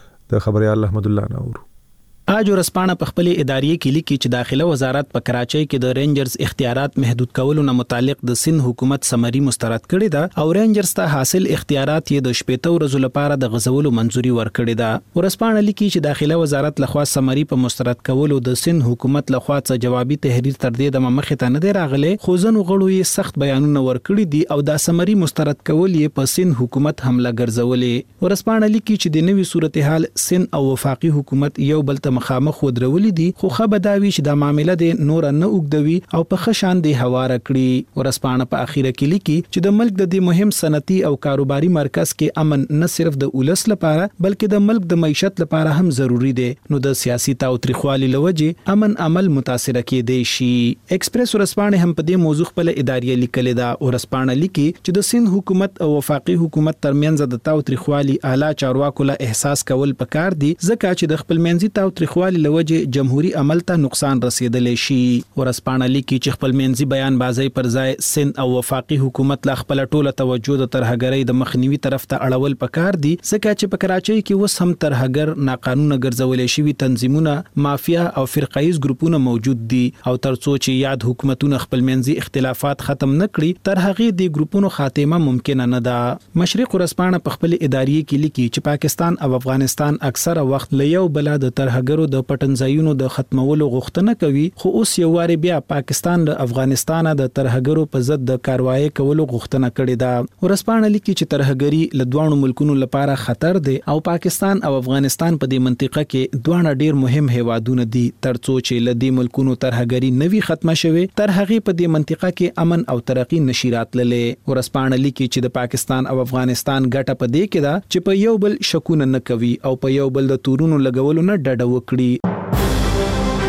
د خبريال احمد الله نور اج ورسپانه په خپل ادارې کې لیکي چې داخله وزارت په کراچۍ کې د رینجرز اختیارات محدود کولو نه متعلق د سند حکومت سمري مسترد کړي ده او رینجرز ته حاصل اختیارات یې د شپږ ورځې لپاره د غزولو منځوري ورکړي ده. ورسپانه لیکي چې داخله وزارت لخوا سمري په مسترد کولو د سند حکومت لخوا څه جوابي تحریر تر دې د مخه ته نه دی راغلی خو ځنو غړو یې سخت بیانونه ورکړي دي او دا سمري مسترد کول یې په سند حکومت حمله ګرځولې. ورسپانه لیکي چې د نوي صورتحال سند او وفاقي حکومت یو بل ته مخامخ ودرولې دي خو خبر داوي چې د معاملې د نور نه اوګدوي او په خشان دی هواره کړی. ورسپانه په اخیره کې لیکي چې د ملک د دې مهم صنعتي او کاروباري مرکز کې امن نه صرف د اولس لپاره بلکې د ملک د معیشت لپاره هم ضروری دی نو د سیاسي تاوتریخوالي لوجه امن عمل متاثر کېدی شي. ایکسپریس ورسپانه هم په دې موضوع خپل ادارې لیکل دا. ورسپانه لیکي چې د سند حکومت او وفاقي حکومت ترمنځ د تاوتریخوالي اعلی چارواکو له احساس کول پکار دي ځکه چې د خپل منځي تاوتریخوالي لوجه جمهوریت عمل ته نقصان رسیدلی شي. ورسپانه لیکي چې خپل منځي بیان بازی پر ځای سند او وفاقي حکومت لا خپل ټوله توجه د ترهګرۍ د مخنیوي طرف ته اړول پکار دي ځکه چې په کراچۍ کې وس هم ترهګر ناقانونه ګرځولې شوي تنظیمونه مافیا او فرقایز ګروپونه موجود دي او ترڅو چې یاد حکومتونه خپل منځي اختلافات ختم نکړي تر هغه د ګروپونو خاتمه ممکن نه ده. مشرق ورسپانه په خپل ادارې کې لیکي چې پاکستان او افغانستان اکثره وخت له یو بل د ترهګرو د پټنځایونو د ختمولو غوښتنه کوي خو اوس یو واری بیا پاکستان د افغانستان د ترهګرو په ضد د کاروایی کولو غوښتنه کړې ده. ورسپانه لیکي چې ترهګری له دوه ملکونو لپاره خطر دی او پاکستان او افغانستان په دې منطقه کې دوه ډیر مهم هیوادونه دي ترڅو چې له دې ملکونو ترهګری نوي ختمه شوي تر هغه په دې منطقه کې امن او ترقی نشي راتللې. ورسپانه لیکي چې د پاکستان او افغانستان ګټه په دې کې ده چې په یو بل شکونه نه کوي او په یو بل د تورونو لګولو نه ډډه وکړي.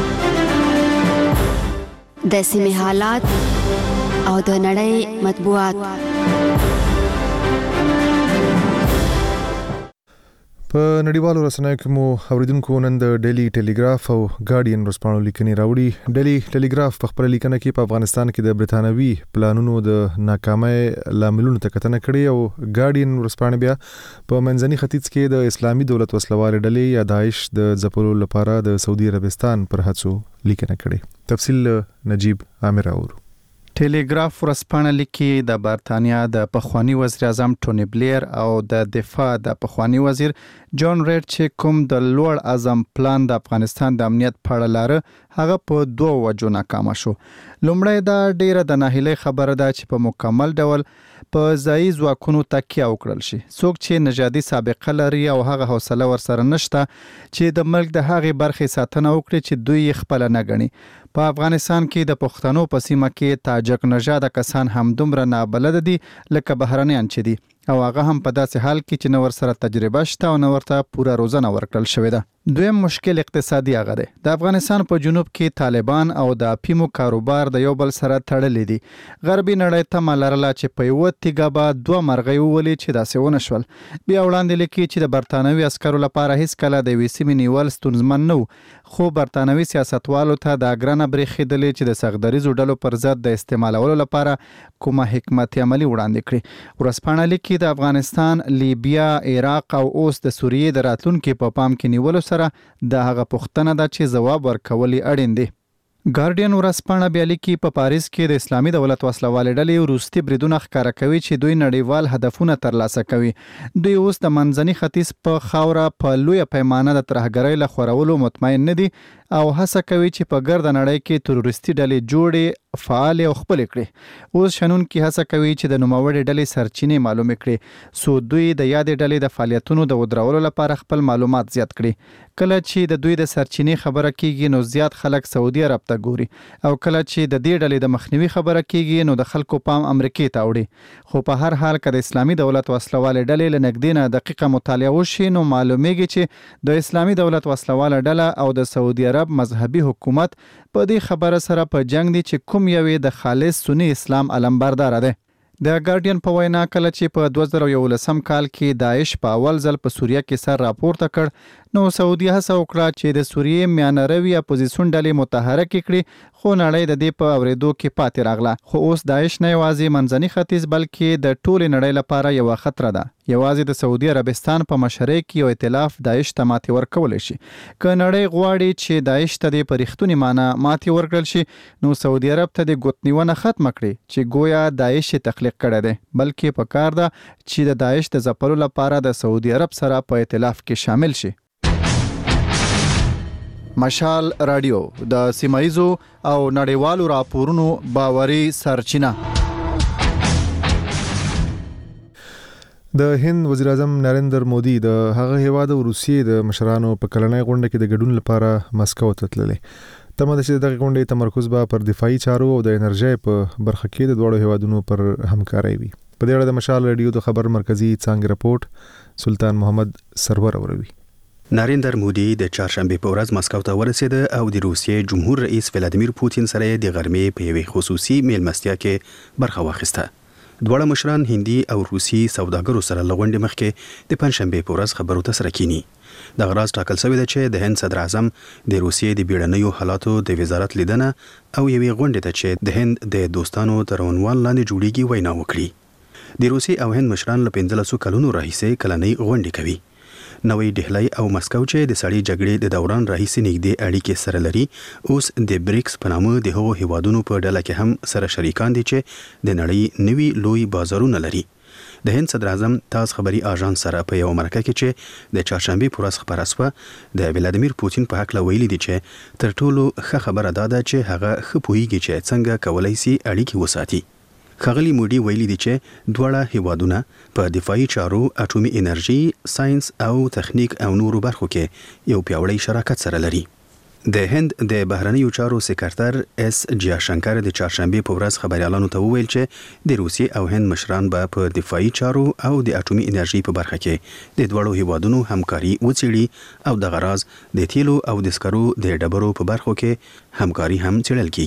د سیمې حالات او د نړۍ مطبوعات. په نړیوالو رسنیو کې مو اوریدونکو نن د ډیلی ټیلیګراف او ګارډین ورسپانو لیکنې راوړي. ډیلی ټیلیګراف په خپل لیکنه کې په افغانستان کې د برتانوي پلانونو د ناکامۍ لاملونو ته کتنه کړې او ګارډین ورسپانو بیا په منځني ختیځ کې د اسلامي دولت وسلوال ډلې یا داعش د ځپلو لپاره د سعودي عربستان پر هڅو لیکنه کړې. تفصیل نجیب عامر اورو. ټیلیګراف ورسپانه لیکي د برتانیا د پخوانی وزیر اعظم ټونی بلیر او د دفاع د پخوانی وزیر جان ریډ چې کوم د لوړ اعظم پلان د افغانستان د امنیت په اړه لاره هغه په دوه وجو ناکام شو. لومړی دا ډیره د ناهیلۍ خبره ده چې په مکمل ډول په ځایي ځواکونو تکیه وکړل شي. څوک چې نژادي سابقه لري او هغه حوصله ورسره نشته چې د ملک د هغې برخې ساتنه وکړي چې دوی خپل نه ګڼي. په افغانستان کې د پښتنو په سیمه کې تاجک نژاد کسان هم دومره نابلد دي لکه بهرنیان چې دي او هغه هم په داسې حال کې چې نو ورسره تجربه شته او نو ورته پوره روزنه ورکړل شوې ده. دویم مشکل اقتصادي هغه دی. د افغانستان په جنوب کې طالبان او د افیمو کاروبار د یو بل سره تړلې دي. غربي نړۍ ته لرله چې په یو تیګه به دوه مرغۍ وولي چې داسې ونه شول. بیا وړاندې لیکي چې د برتانوي عسکرو لپاره هیڅ کله د یوې سیمې نیول ستونزمن نه و، خو برتانوي سیاستوالو ته د ګرانه برېښېدلې چې د سغدریزو ډلو پر ضد د استعمالولو لپاره کومه حکمت عملي وړاندې کړي. ورسپانه لیکي د افغانستان، لیبیا، عراق او اوس د سوریې د راتلونکي په پام کې نیولو سره د هغه پوښتنه ده چې ځواب ورکول اړین دي. ګارډین ورسپانه بیا لیکي په پاریس کې د اسلامي دولت وسلوالې ډلې وروستي بریدونه ښکاره کوي چې دوی نړیوال هدفونه ترلاسه کوي. دوی اوس د منځني ختیځ په خاوره په لویه پیمانه د ترهګرۍ له خورولو مطمئن نه دي او هڅه کوي چې په ګرده نړۍ کې تروریستي ډلې جوړې، فعال او خپل کړي. اوس شنن کې هڅه کوي چې د نوموړې ډلې سرچینې معلوم کړي سو دوی د یادې ډلې د فعالیتونو د ودرولو لپاره خپل معلومات زیات کړي. کله چې د دوی د سرچینې خبره کیږي نو زیات خلک سعودي عرب ته ګوري او کله چې د دې ډلې د مخنیوي خبره کیږي نو د خلکو پام امریکای ته وړي. خو په هر حال کې د اسلامي دولت وسلوال ډلې له نږدې نه دقیقه مطالعه وشي نو معلومیږي چې د اسلامي دولت وسلوال ډله او د سعودي عرب مذهبي حکومت په دې خبره سره په جنگ دي چې کوم یوې د خالص سنی اسلام علمبردار ده. د ګارډین په وینا کله چې په دوه زره یولسم کال کې داعش په اول ځل په سوریه کې سر راپورته کړ نو سعودي هڅه وکړه چې د سوریې میانروي اپوزیسیون ډلې متحرک کړي، خو نړۍ د دې په اوریدو کې پاتې راغله. خو اوس داعش نه یوازې منځني ختیځ بلکې د ټولې نړۍ لپاره یو خطر ده. یوازې د سعودي عربستان په مشرۍ کې یو ائتلاف داعش ته ماتې ورکول شي. که نړۍ غواړي چې داعش ته د پرختونی معنی ماتې ورکړل شي نو سعودي عرب ته د ګوتنیونه ختم کړي چې گویا داعش تخلیق کړی دی، بلکې په کار ده چې د داعش د ځپلو لپاره د سعودي عرب سره په ائتلاف کې شامل شي. مشال رادیو د سیمایزو او نړیوالو راپورونو باوري سرچینه. د هند وزیر اعظم نریندر مودي د هغه هیواد او روسیې د مشرانو په کلنۍ غونډه کې د ګډون لپاره مسکو ته تللی. تمه ده چې دغه غونډې تمرکز به پر دفاعي چارو او د انرژي په برخه کې د دوړو هیوادونو پر همکاري وي. په دې اړه د مشال رادیو د خبر مرکزی څنګه رپورټ سلطان محمد سرور اوروي. نریندر مودي د چهارشنبه په ورځ مسکو ته ورسید او د روسیې جمهور رئیس ولادیمیر پوتین سره د غرمې په یوې خصوصي میلمستیا کې برخه واخیسته. دواړه مشران هندي او روسي سوداګرو سره لغونډې مخکې د پنځشنبه په ورځ خبرو ته سره کینی. د غراز ټاکل شوی دی چې د هند صدر اعظم د روسیې د بیړنیو حالاتو د وزارت لیدنه او یوې غونډې ته چې د هند د دوستانو تر عنوان لاندې جوړیږي وینا وکړي. د روسي او هند مشران له پنځلسو کلونو راهیسې کلنۍ غونډې کوي. نوې ډهلی او مسکو چې د سړی جګړې د دوران راهیسې نږدې اړیکې سره لري اوس د بریکس په نامه د هغو هیوادونو په ډله کې هم سره شریکان دي چې د نړۍ نوي لوی بازارونه لري. د هند صدر اعظم تاس خبري اژانس سره په یو مرکه کې چې د چهارشنبه پر ورځ خبره شوه د ولادیمیر پوتین په حق ویلي دي چې تر ټولو ښه خبره ده چې هغه ښه پوهیږي چې څنګه کولای شي اړیکې وساتي. خغلی مودي ویلي دي چې دواړه هیوادونه په دفاعي چارو، اټومي انرژي، ساينس او تخنیک او نورو برخو کې یو پیاوړی شراکت سره لري. د هند د بهرنیو چارو سکرټر اس جیاشنکر د چهارشنبه په ورځ خبريالانو ته وویل چې د روسیې او هند مشران به په دفاعي چارو او د اټومي انرژي په برخه کې د دوړو هیوادونو همکاري وڅېړي او د غراز د تیلو او د سکرو د ډبرو په برخو کې همکاري هم څېړل کیږي.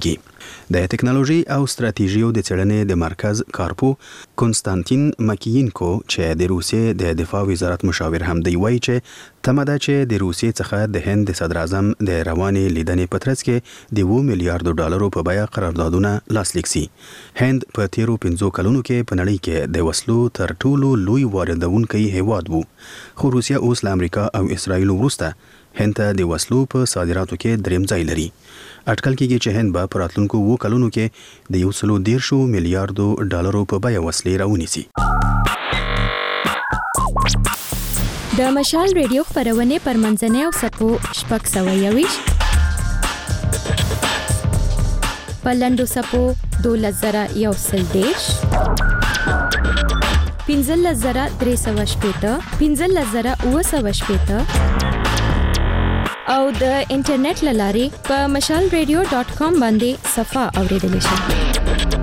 د ټکنالوژي او ستراتیژیو د څېړنې د مرکز کارپو کنستانتین مکینکو چې د روسیې د دفاع وزارت مشاور هم دی وایي چې تمه ده چې د روسیې څخه د هند د صدر اعظم د روانې لیدنې په ترڅ کې د اووه میلیارډو ډالرو په بیه قراردادونه لاسلیک سي. هند په تیرو پنځو کلونو کې په نړۍ کې د وسلو تر ټولو لوی واردونکی هیواد وو، خو روسیه اوس له امریکا او اسرایل وروسته هند ته د وسلو په صادراتو کې دریم ځای لري. اټکل کېږي چې هند به په راتلونکو اووه کلونو کې د یو سلو دیرشو میلیارډو ډالرو په بیه وسلې راونیسي. د مشال ریډیو خپرونې پر منځنۍ او سپو شپږ سوه یویشت په لنډو سپو دولس زره یو سل دېرش پنځلس زره درې سوه شپېته پنځلس زره اووه سوه شپېته او د انټرنیټ له لارې په مشال ریډیو ډاټ کام باندې صفحه اوریدلی شئ.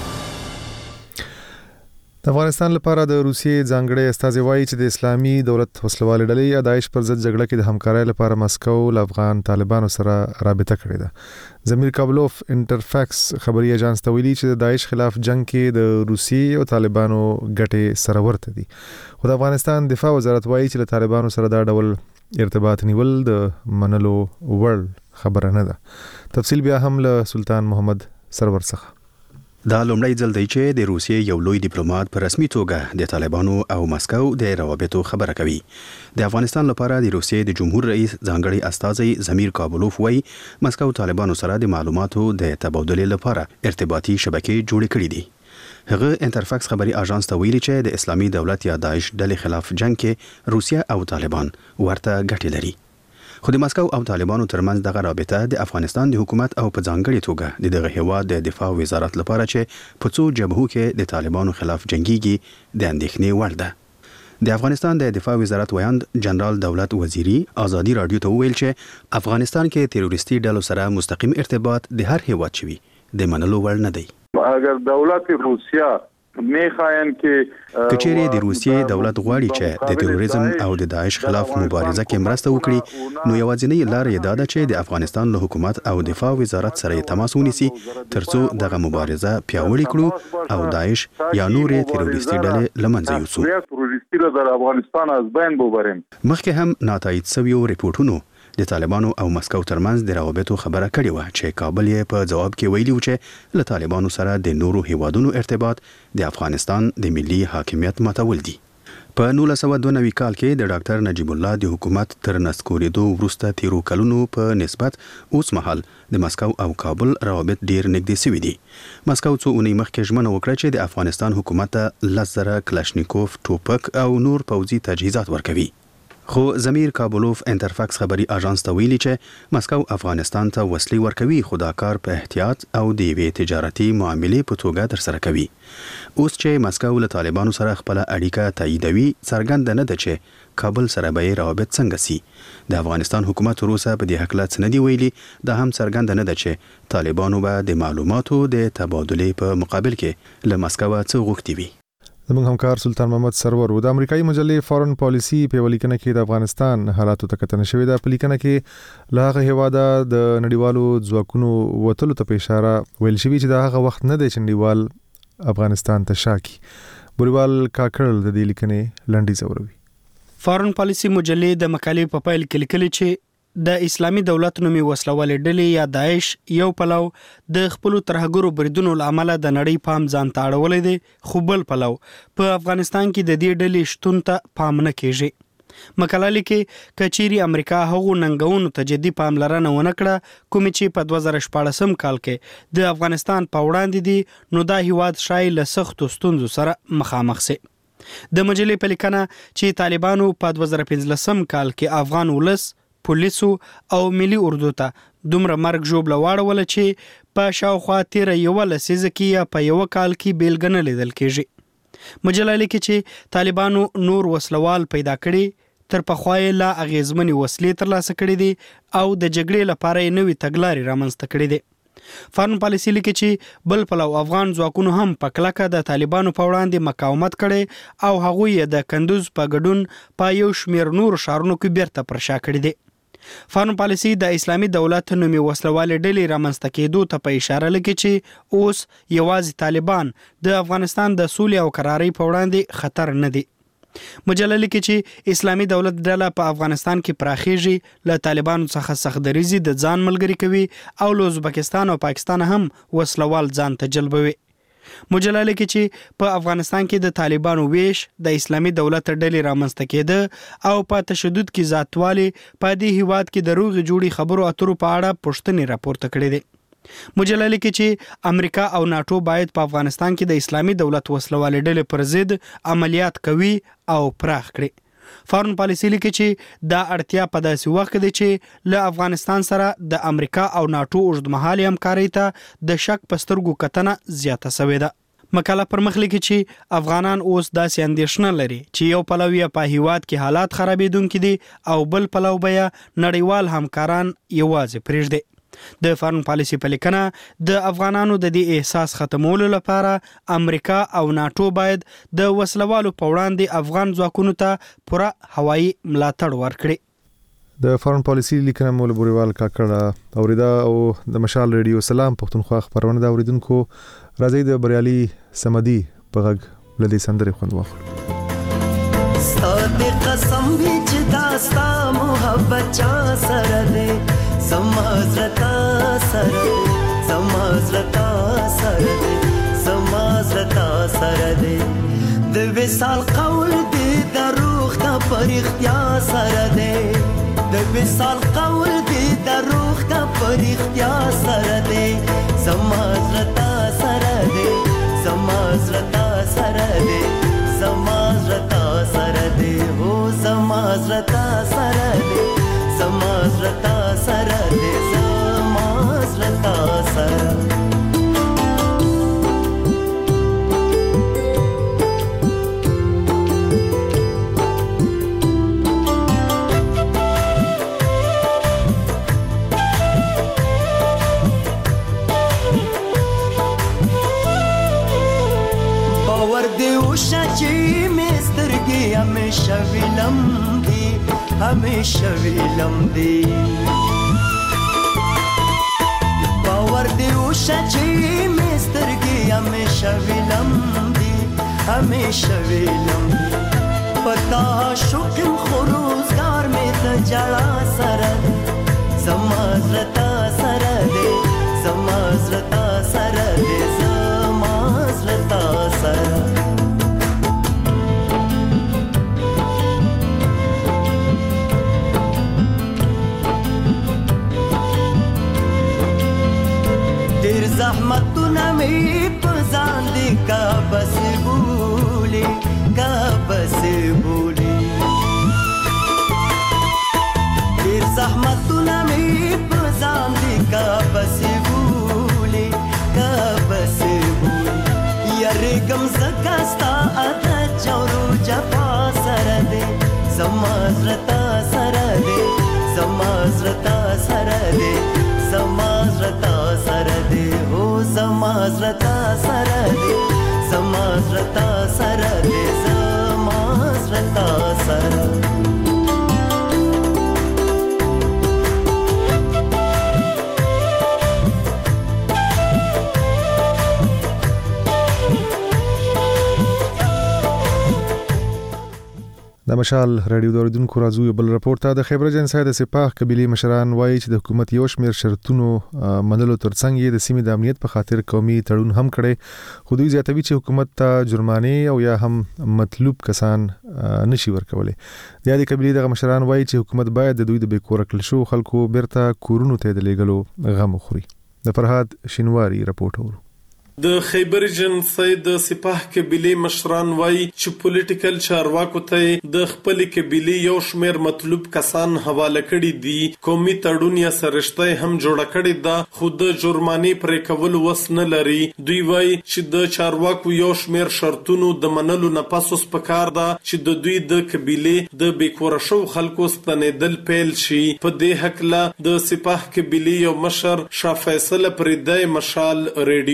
د افغانستان لپاره د روسیې ځانګړی استازی وایي چې د اسلامي دولت وسلوالې ډلې یا داعش پر ضد جګړه کې د همکارۍ لپاره مسکو له افغان طالبانو سره رابطه کړې ده. زمیر کابلوف انټرفاکس خبري اژانس ته ویلي چې د داعش خلاف جنگ کې د روسیې او طالبانو ګټې سره ورته دي، خو د افغانستان دفاع وزارت وایي چې له طالبانو سره دا ډول ارتباط نیول د منلو وړ خبره نه ده. تفصیل بیا هم له سلطان محمد سرور څخه. دا لومړی ځل دی چې د روسیې یو لوی ډیپلوماټ په رسمي توګه د طالبانو او مسکو د روابطو خبره کوي. د افغانستان لپاره د روسیې د جمهور رئیس ځانګړی استازی زمیر کابلوف وایي مسکو طالبانو سره د معلوماتو د تبادلې لپاره ارتباطي شبکې جوړې کړې دي. هغه انټرفاکس خبري اژانس ته ویلي چې د اسلامي دولت یا داعش ډلې خلاف جنگ کې روسیه او طالبان ورته ګټې لري، خو د مسکو او طالبانو ترمنځ دغه رابطه د افغانستان د حکومت او په ځانګړي توګه د دغه هیواد د دفاع وزارت لپاره چې په څو جبهو کې د طالبانو خلاف جنگيږي د اندېښنې وړ ده. د افغانستان د دفاع وزارت ویاند جنرال دولت وزیری ازادي رادیو ته ویل چې افغانستان کې تروریستي ډلو سره مستقیم ارتباط د هر هیواد چوي د منلو وړ نه دی. اگر دولت روسیه میخواین که کچېری د روسیې دولت غواړي چې د تروریزم او د داعش خلاف مبارزه کې مرسته وکړي، نو یوازینی لار یې دا ده چې د افغانستان له حکومت او دفاع وزارت سره تماس ونیسي ترڅو دغه مبارزه پیاوړې کړو او داعش یا نورې تروریستي ډلې له منځه یوسو. تروریستی را در افغانستان از بین ببریم. مخکې هم ناتایید شویو ریپورتونو د طالبانو او مسکو ترمنځ د روابطو خبره کړې و چې کابل یې په جواب کې ویلي و چې له طالبانو سره د نورو هیوادونو ارتباط د افغانستان د ملي حاکمیت ماتول دي. په نولس سوه دوه نوي کال کې د ډاکټر نجیب الله د حکومت تر نسکورېدو وروسته تیرو کلونو په نسبت اوس مهال د مسکو او کابل روابط ډیر نږدې شوي دي. مسکو څو اونۍ مخکې ژمنه وکړه چې د افغانستان حکومت ته لس زره کلاشینکوف ټوپک او نور پوځي تجهیزات ورکوي. خو زمیر کابلوف انټرفاکس خبري اژانس ته ویلي چې مسکو افغانستان ته وسلې ورکوي، خو دا کار په احتیاط او د یوې تجارتي معاملې په توګه ترسره کوي. اوس چې مسکو له طالبانو سره خپل اړیکه تاییدوي، څرګنده نه ده چې کابل سره به روابط څنګه سي. د افغانستان حکومت وروسته په دې حق لا څه نه دی ویلي، دا هم څرګنده نه ده چې طالبانو به د معلوماتو د تبادلې په مقابل کې له مسکو څخه غوښتي وي. زموږ همکار سلطان محمد سرور و د امریکایي مجلې فارن پالیسی په ولیکنه کې د افغانستان حالاتو ته کتنه شوې ده. په لیکنه کې له هغه هیواده د نړیوالو ځواکونو وتلو ته په اشاره ویل شوي چې دا هغه وخت نه دی چې نړیوال افغانستان ته شاکي. بوریوال کاکړ د دې لیکنې لنډیز اوروي. فارن پالیسی مجلې د مقالې په پیل کې لیکلي چې د اسلامي دولت نومي وسلوالې ډلې یا داعش یو پلو د خپل ترهګرو بریدونو لامل د نړۍ پام ځان ته اړولې دي، خو بل پلو په افغانستان کې د دې ډلې شتون ته پام نه کیږي. مقاله لیکي کچيري امریکا هغو ننګونو ته جدي پاملرنه ونه کړه کوم چې په دوه زره شپاړسم کال کې د افغانستان په وړاندې دي، نو دا هیواد شای له سختو ستونزو سره مخامخ سي. د مجلې په لیکنه چې طالبانو په دوه زره پنځلسم کال کې افغان ولس، پولیسو او ملي اردو ته دومره مرګ ژوبله واړوله چې په شاوخوا تیره یوه لسیزه کې یا په یوه کال کې بیلګه نه لیدل کېږي. مجله لیکي چې طالبانو نور وسلوال پیدا کړي، تر پخوا یې لا اغیزمنې وسلې ترلاسه کړي دي او د جګړې لپاره یې نوې تګلارې رامنځته کړي دي. فارن پالیسی لیکي چې بل پلو افغان ځواکونو هم په کلکه د طالبانو په وړاندې مقاومت کړي او هغوی یې د کندوز په ګډون په یو شمېر نورو ښارونو کې بیرته پر شا کړي دي. فارن پالیسي د اسلامي دولت نومي وسلوالې ډلې رامنځته کېدو ته په اشاره لکه چې اوس یوازې طالبان د افغانستان د سولې او قرارۍ په وړاندې خطر نه دي. مجله لیکي چې اسلامي دولت ډله په افغانستان کې پراخیږي، له طالبانو څخه سخت دریزي د ځان ملګری کوي او له ازبکستان او پاکستان هم وسلوال ځان ته جلبوي. مجله لیکي چې په افغانستان کې د طالبانو ویش د اسلامي دولت ډلې رامنځته کېده او په تشدد کې ذاتوالي په دې هیواد کې د روغې جوړې خبرو اترو په اړه پوښتنې راپورته کړې دي. مجله لیکي چې امریکا او ناتو باید په افغانستان کې د اسلامي دولت وسلوالې ډلې پر ضد عملیات کوي او پراخ کړي. فارن پالیسي لیکي چې دا اړتیا په داسې وخت کې ده چې له افغانستان سره د امریکا او ناتو اوږدمهالې همکارۍ ته د شک په سترګو کتنه زیاته شوې ده. مقاله پر مخ لیکي چې افغانان اوس داسې اندېښنه لري چې یو پلو یې په هیواد کې حالات خرابېدونکي دي او بل پلو به یې نړیوال همکاران یوازې پرېږدي. د فارن پالیسي په لیکنه د افغانانو د دې احساس ختمولو لپاره امریکا او ناتو باید د وسلوالو په وړاندې افغان ځواکونو ته پوره هوایي ملاتړ ورکړي. د فارن پالیسي لیکنه مول بوريوال کاکړه اوریدا او د مشال ریډیو سلام پښتونخوا خبرونه د اوریدونکو راځي د بریالي سمدي په غږ لدی سندري خوند واخلو. ستاسو قسم وی چې داستا محبت چا سره ده سمازرتا سره سمازرتا سره سمازرتا سره د وصال قول دې د روح ته پر اختیار سره ده د وصال قول دې د روح ته پر اختیار سره ده سمازرتا سره ده سمازرتا سره ده سمازرتا سره ده هو سمازرتا سره ده سمازرتا سره دې سمازرتا سره باور دې وشه چې مې سترګې همیشه ویلم دي همیشه ویلم دی باور دی وشه چې مې سترګې همیشه ویلم دی همیشه ویلم دی پتا شوکم خو روزګار مې ته جړا سره سمازرتا سره دی سمازرتا سره دی سمازرتا سره زحمتونه مې په ځان دي کا بس بولي کا بس بولي ډېر زحمتونه مې په ځان دي کا بس بولي کا بس بولي یارګم زکه ستا عادت چورو جفا سره دې سمازرتا سره دې سمازرتا سره دې سمازرتا سره دې هو سمازرتا سره دې سمازرتا سره دې سمازرتا سره د مشال رادیو د اوریدونکو راځو بل راپور ته د خیبر جنسای د سپاه قبيله مشران وایي چې د حکومت یو شمېر شرطونو منلو ترڅنګ یې د سیمې د امنیت په خاطر قومي تړون هم کړي، خو دوی زیاتوي چې حکومت ته جرمانه او یا هم مطلوب کسان نشي ورکولای. د دې قبيله د مشران وایي چې حکومت باید د دوی د بیکور کړل شو خلکو بیرته کورونو ته د لېګلو غم خوري. د فرهاد شینواری راپورټ ورو. د خیبر جنسای د سپاه قبيله مشران وایي چې پولیټیکل چارواکو ته د خپل قبيله یو شمېر مطلوب کسان حواله کړي دي، قومي تړون یا سرشته هم جوړ کړي ده، خو د جرمانه پرې کول وس نه لري. دوی وایي چې د چارواکو یو شمېر شرطونو د منلو نه پس اوس پکار ده چې د دوی د قبيله د بیکور شو خلکو ستنیدل پیل شي. په دې حق له د سپاه قبيله یو مشر شاه فیصل پردای مشال ریډیو ته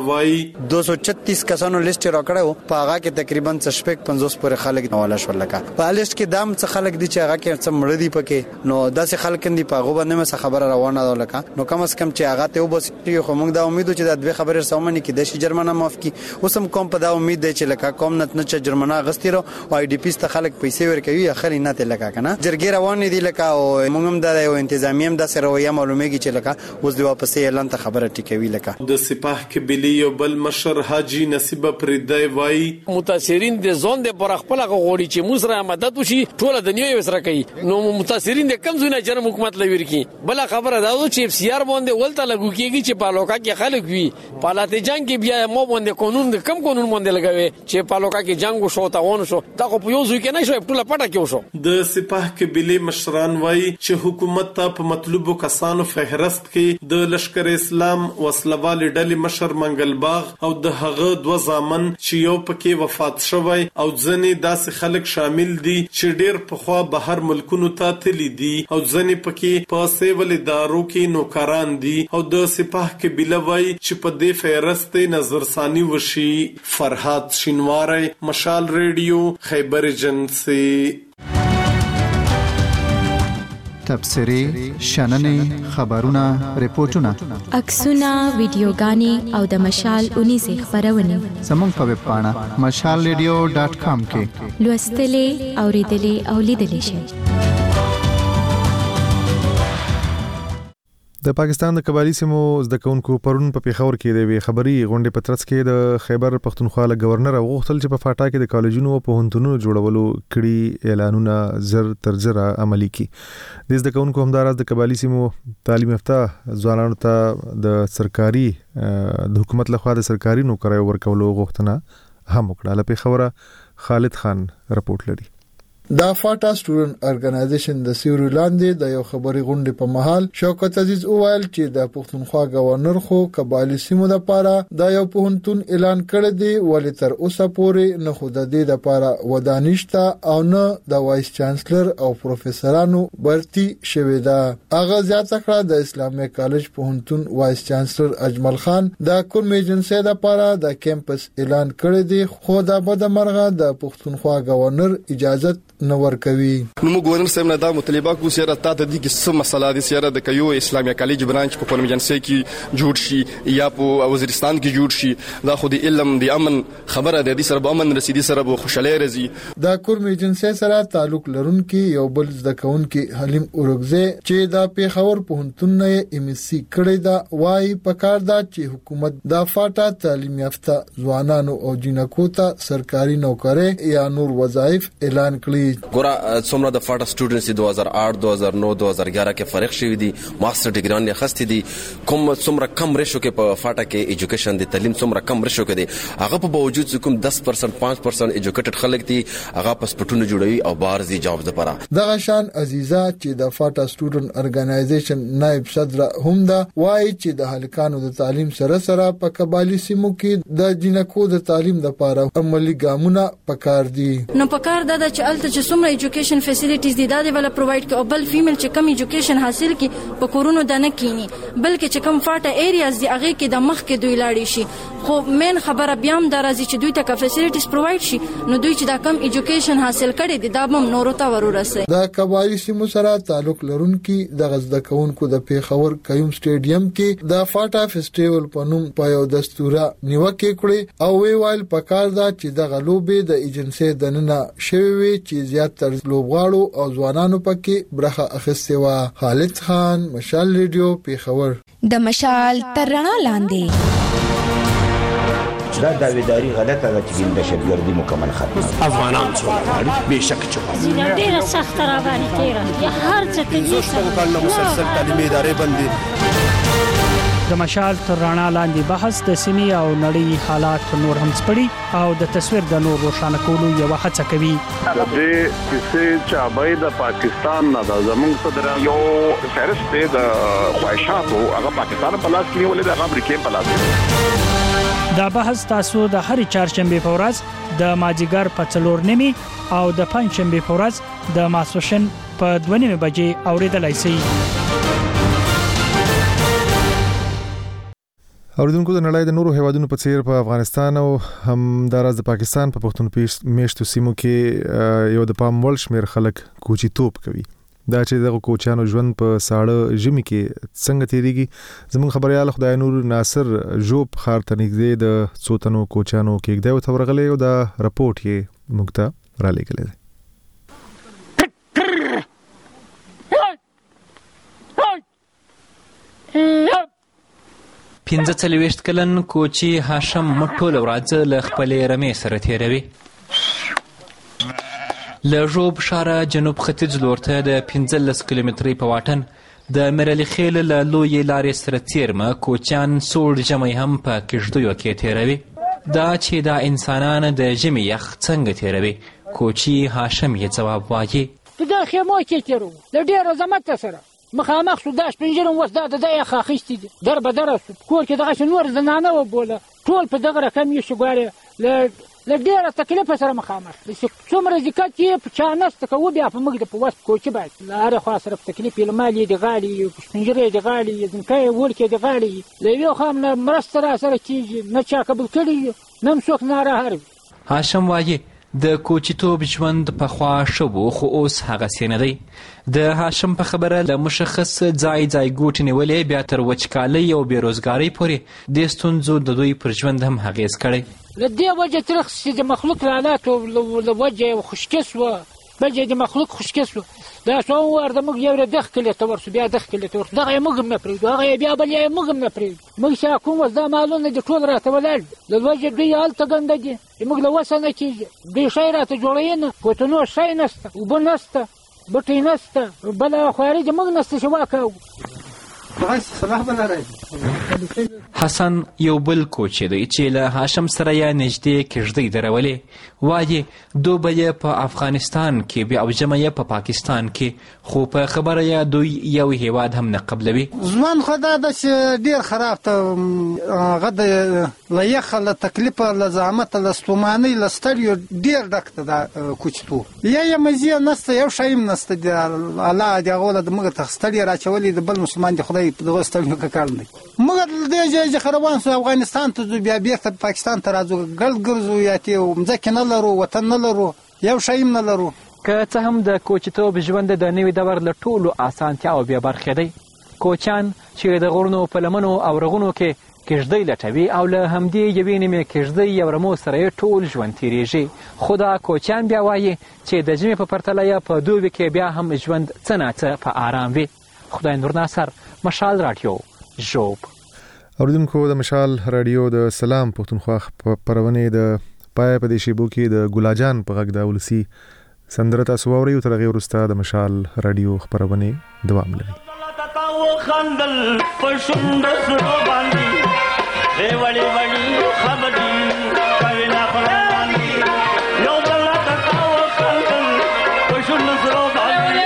وایي دو سو چھتیس کسانو لیست راکړو په هغه کې تقریبا شپږ پنځوس پورې خلک نواله شول. لکه په لیست کې دام څه خلک دي چې هغه کې څه مړ دي پکې، نو داسې خلک دي په هغه باندې مې خبره روانه ده. لکه نو کم از کم چې هغه ته وبس خو موږ دا امید چې د دوه خبرې سمونه کې د شي جرمانه معاف کی. اوس هم کوم په دا امید دی چې لکه کوم نت نه چې جرمانه غستی رو او آی ډی پی ست خلک پیسې ورکوي اخر نه ته لکه کنه جرګې روان دي. لکه او موږ هم د انتظامیه هم د سرویا معلومیږي چې لکه اوس دی واپس اعلان ته خبره ټیکوي. لکه د سپاه قبلی یو بل مشر حاجی نصیب پردای وای متاثرین د زون د پر خپل غوړي چې موږ سره مدد وشي ټول د نیو وسره کوي. نو متاثرین د کم زونه جرم حکومت لوي کی بل خبره دا چې اف سی آر باندې ولته لګو کیږي چې پالوکا کې خلک وي پالاته جنگ کې بیا مو باندې قانون د کم قانون باندې لګوي چې پالوکا کې جنگ شو تا ونه شو دا خو په یو ځای کې نه شو ټول پټه کې شو. د سپاه قبلی مشران وای چې حکومت ته په مطلوبو کسانو فهرست کې د لشکر اسلام وسلوال ډلې مشر منګل باغ او د هغه دوه ځامن چې یو پکې وفات شوی او ځنې داسې خلک شامل دي چې ډېر پخوا بهر ملکونو ته تللی دي او ځنې پکې په سیول ادارو کې نوکران دي او د سپاه قبیله وای چې په دې فهرست نظرثانی وشي. فرهاد شینواری، مشال ریډیو، خیبر ایجنسی. تبصرې، شننې، خبرونه، ریپورتونه، عکسونه، ویډیوګانې او د مشال اونیزه خبرونه زموږ په ویب پاڼه مشال ریډیو ډاټ کام کې لوستلې، اوریدلې او لیدلې شئ. د پاکستان د قبایلی سیمو زده کوونکو پرون په پیښور کې د خبري غونډې په ترڅ کې د خیبر پختونخوا له گورنر غوښتل چې په فاټا کې د کالجونو او پوهنتونونو جوړولو کړي اعلانونه زر تر زر عملی کړي. د زده کوونکو همدارس د قبایلی سیمو تعلیم یافته ځوانانو ته د سرکاري د حکومت لخوا د سرکاري نوکریو ورکولو غوښتنه هم وکړه. له پیښوره خالد خان رپورټ لري. دا فاټا سټوډنټ ارګنایزیشن د سیوري لاندې د یو خبري غونډې په محل شوکت عزیز اوایل چې د پښتونخوا گورنر خو قبایلی سیمو لپاره د یو پوهنتون اعلان کړی دی ولې تر اوسه پورې نه خو د دې لپاره ودانشته او نه د وایس چانسلر او پروفیسورانو برتی شوی دا. هغه زیاته کړه د اسلامي کالج پوهنتون وایس چانسلر اجمل خان د کوم ایجنسی لپاره د کیمپس اعلان کړی دی خو د بدمرغه د پښتونخوا گورنر اجازه نور کوي. نو موږ ګورنر صاحب نه دا مطالبه کوو چې راته د دې کې څه مسله دي چې د کيو اسلامي کالج برانچ په کوم ایجنسی کې جوړ شي یا په وزیرستان کې جوړ شي دا خو د علم د امن خبره ده. د سره به امن رسیدي سره به خوشاله راځي. دا کوم ایجنسی سره تعلق لرونکي یو بل ځکهونکي حلیم اورګزه چې دا پیښور پوهنتون نه ایم اس سی کړی دا وای پکار دا چې حکومت دا فاټا تعلیم یافته ځوانانو او جنکو ته سرکاري نوکری یا نور وظایف اعلان کړي. ګوره څومره د فاټا سټوډنټس دو هزار آٹھ دو هزار نو دو هزار گیارہ کې فارغ شوی دي ماستر ډیګران یې خسته دي کوم څومره کم ریشو کې په فاټا کې ایجوکیشن د تعلیم څومره کم ریشو کې دي هغه په باوجود کوم دس پرسنټ پانچ پرسنټ ایجوکیټډ خلک دي هغه پاسپورټونه جوړوي او بهر دي جابز لپاره. دغه شان عزیزه چې د فاټا سټوډنټ ارګنایزیشن نائب صدر هم دا وایي چې د هلکانو د تعلیم سره سره په قبایلی سیمو کې د جنکو د تعلیم لپاره عملی ګامونه پکار دي. نو پکار دا چې الته چې څومره ایجوکیشن فیسیلیټیز دي دا دی ولا پرووایډ کې او بل فیمیل چې کم ایجوکیشن حاصل کی په کورونو د نه کینی بلکې چې کم فاټا ایریاز دی هغه کې د مخ کې دوی لاړی شي خو مین خبره بیا هم درازي چې دوی ته فیسیلیټیز پرووایډ شي نو دوی چې دا کم ایجوکیشن حاصل کړي دي دا هم نورو ته ورورسي. د قبایلی سیمو سره تعلق لرونکي د غزد کونکو د پیښور کيوم سټیډیم کې د فاټا فیسټیوال په نوم په یو دستوره نیوکه کړې او وی وایل پکار دا چې د غلوبې د ایجنسی دننه شوی چې زیات تر لوبغاړو او ځوانانو پکې برخه اخیستې و. خالد خان، مشال ریډیو، پیښور. د مشال تر رڼا لاندې دا داویداری غلطه ده چې د شتګردي مکمل ختمه افغانان څو به شک چوکا زینه ډیره سخت را باندې تیرا یا هر څه کې زوستو کال مسلسل تعلیمي ادارې باندې د مشال تر رڼا لاندې بحث د سیمې او نړۍ حالات نور هم سپړي او د تصویر د نور روښانه کولو یو هڅه کوي. د دې کیسې چې ابای د پاکستان نه د زموږ صدر یو فهرست د خواهشاتو هغه پاکستان په لاس کې ولې د امریکای په لاس کې. دا بحث تاسو د هرې چهارشنبه په ورځ د ماجیګر په څلور نیمه او د پنځشنبه په ورځ د ماسوشن په دوه نیمه بجې اوریدلای شئ. اوریدونکو د نړۍ د نورو هیوادونو په څیر په افغانستان او هم د راز د پاکستان په پښتون میشتو سیمو کې یو د پام وړ شمیر خلک کوچی توپ کوي. دا چې دغه کوچانو ژوند په ساړه ژمي کې څنګه تیریږي زموږ خبريال خدای نور ناصر جوب خار ته نږدې د څوتنو کوچانو کې کېږي او تورغلې او دا رپورت یې موږ ته را لېږلی دی. پنځه څلوېښت کلن کوچي هاشم ټوله ورځ له خپلې رمې سره تېروي. له ژوب ښاره جنوب ختیځ لور ته د پنځلس کیلومترۍ په واټن د میرعلي خیل له لویې لارې سره څیرمه کوچیان سوړ ژمی هم په کښتیو کې تېروي. دا چې دا انسانان د ژمي یخ څنګه تېروي کوچي هاشم یې ځواب وایي. په دا خیمو کې تېرو له ډېر زحمت سره مخامخ شو دا شپین ژیړم اوس دا د ده یخ اخیستي دي در به دره شو کور کې دغسې نور زنانه وبوله ټول په دغه رقم یې شو ګوارې له ډېره تکلیفه سره مخامخ څومره ذکت یې په چا نسته که وبیا په موږ د په وس کوچي باید له هرې خوا سره په تکلیف یې له مال یې د غاړې په شپین ژیړی یې د غاړې ځمکه یې ورکې د غاړې له یوې خوا هم نه مرسته را سره کېږي نه چا قبول کړي نه هم څوک ناراهر وي. هاشم وایي د کوچیتوب ژوند پخوا ښه و خو اوس هغسې نه دی. د هاشم په خبره له مشخص ځای ځای ګوټې نیولې بیا تر وچکالۍ او بېروزګارۍ پورې دې ستونزو د دوی پر ژوند هم اغېز کړی. له دې وجه ترخ چې د مخلوق له حالاتو له وجه خشکې سوه بل ځای د مخلوق خشکې سوه دا څو وار د موږ یو ره دغ کلي ته ورسو بیا دغ کلي ته ورسو دغه یې موږ هم نه پرېږدو هغه یې بیا بل یې موږ هم نه پرېږدو. موږ چې کوم وس دا مالونه دي ټول راته ولاړ دي له وجې دوی هلته ګنده دي چې موږ له وسه نه کېږي دوی شی راته جوړوي نه پوتنو شی نسته اوبه نسته بټۍ نسته بله خواري د موږ نسته چې واکاو. حسن یو بل کوچی دی چې له هاشم سره یې نږدې کښتۍ درولې وایي دوبه یې په افغانستان کې بیا او ژمی یې په پاکستان کې خو په خبره یې دوی یو هیواد هم نه قبلوي. ژوند خو دا ده چې ډېر خراب ته هغه د له یخه له تکلیفه له زحمته له ستومانۍ له ستړیو ډېر ډک ته دا کوچتوب یا یې مزې نسته یو شی هم نسته د الله د هغو له موږ ته ستړی راچولي د بل مسلمان د خدای په دغه ستړیو که کار نه دی. موږ له دې ځایه چې روان سو افغانستان ته ځو بیا بېرته پاکستان ته راځو ګرد ګرځو یا تې مځکې نه لرو وطن نه لرو یو شی هم نه لرو. که څه هم د کوچیتوب ژوند د نوي دور له ټولو اسانتیاو بې برخې دی. کوچیان چې د غرونو په لمنو او رغونو کې کښتۍ لټوي او له همدې یوې نیمې کښتۍ یا رمو سره یې ټول ژوند تېرېږي. خو دا کوچیان بیا وایي چې د ژمي په پرتله یې په دوبي کې بیا هم ژوند څه ناڅه په آرام وي. خدای نور ناصر مشال رادیو ژوب. اوریدونکو د مشال رادیو د سلام پښتونخوا خپرونې د پای په دې شیبو کې د ګلاجان په غږ د ولسي سندره تاسو واورئ او تر هغې وروسته د مشال رادیو خپرونې دوام لري. خندل پښوند سره باندې ای وړي وړي خبرې کوي نه پرواندي یو بل تکاو خندل پښوند سره باندې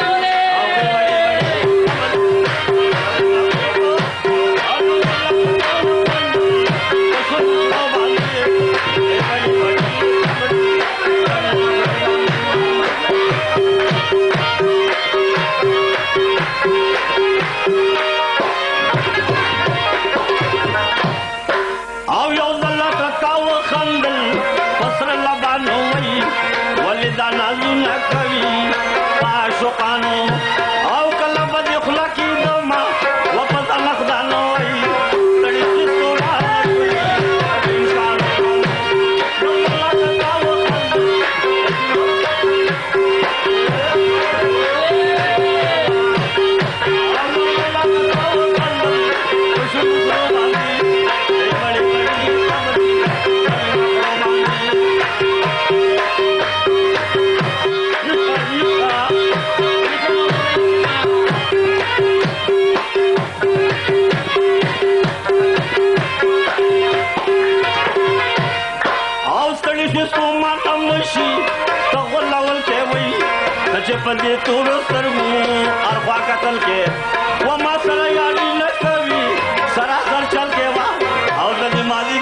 په دې تورو سترګو ارخوا کتل کې و ما سره یاري نه کوي سراسر چل کې وا او د دې ماضي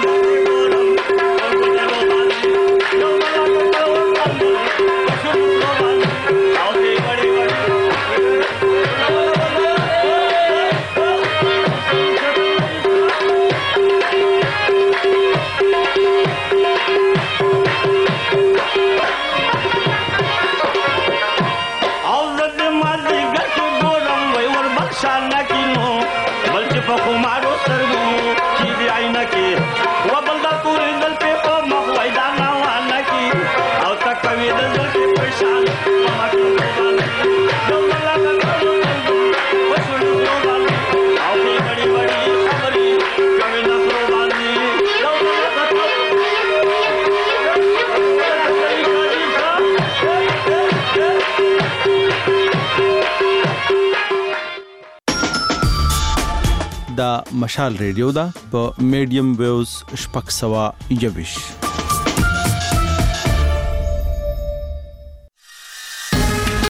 دا مشال ریډیو دا په میډیم ویوز شپږ سوه یوویشت.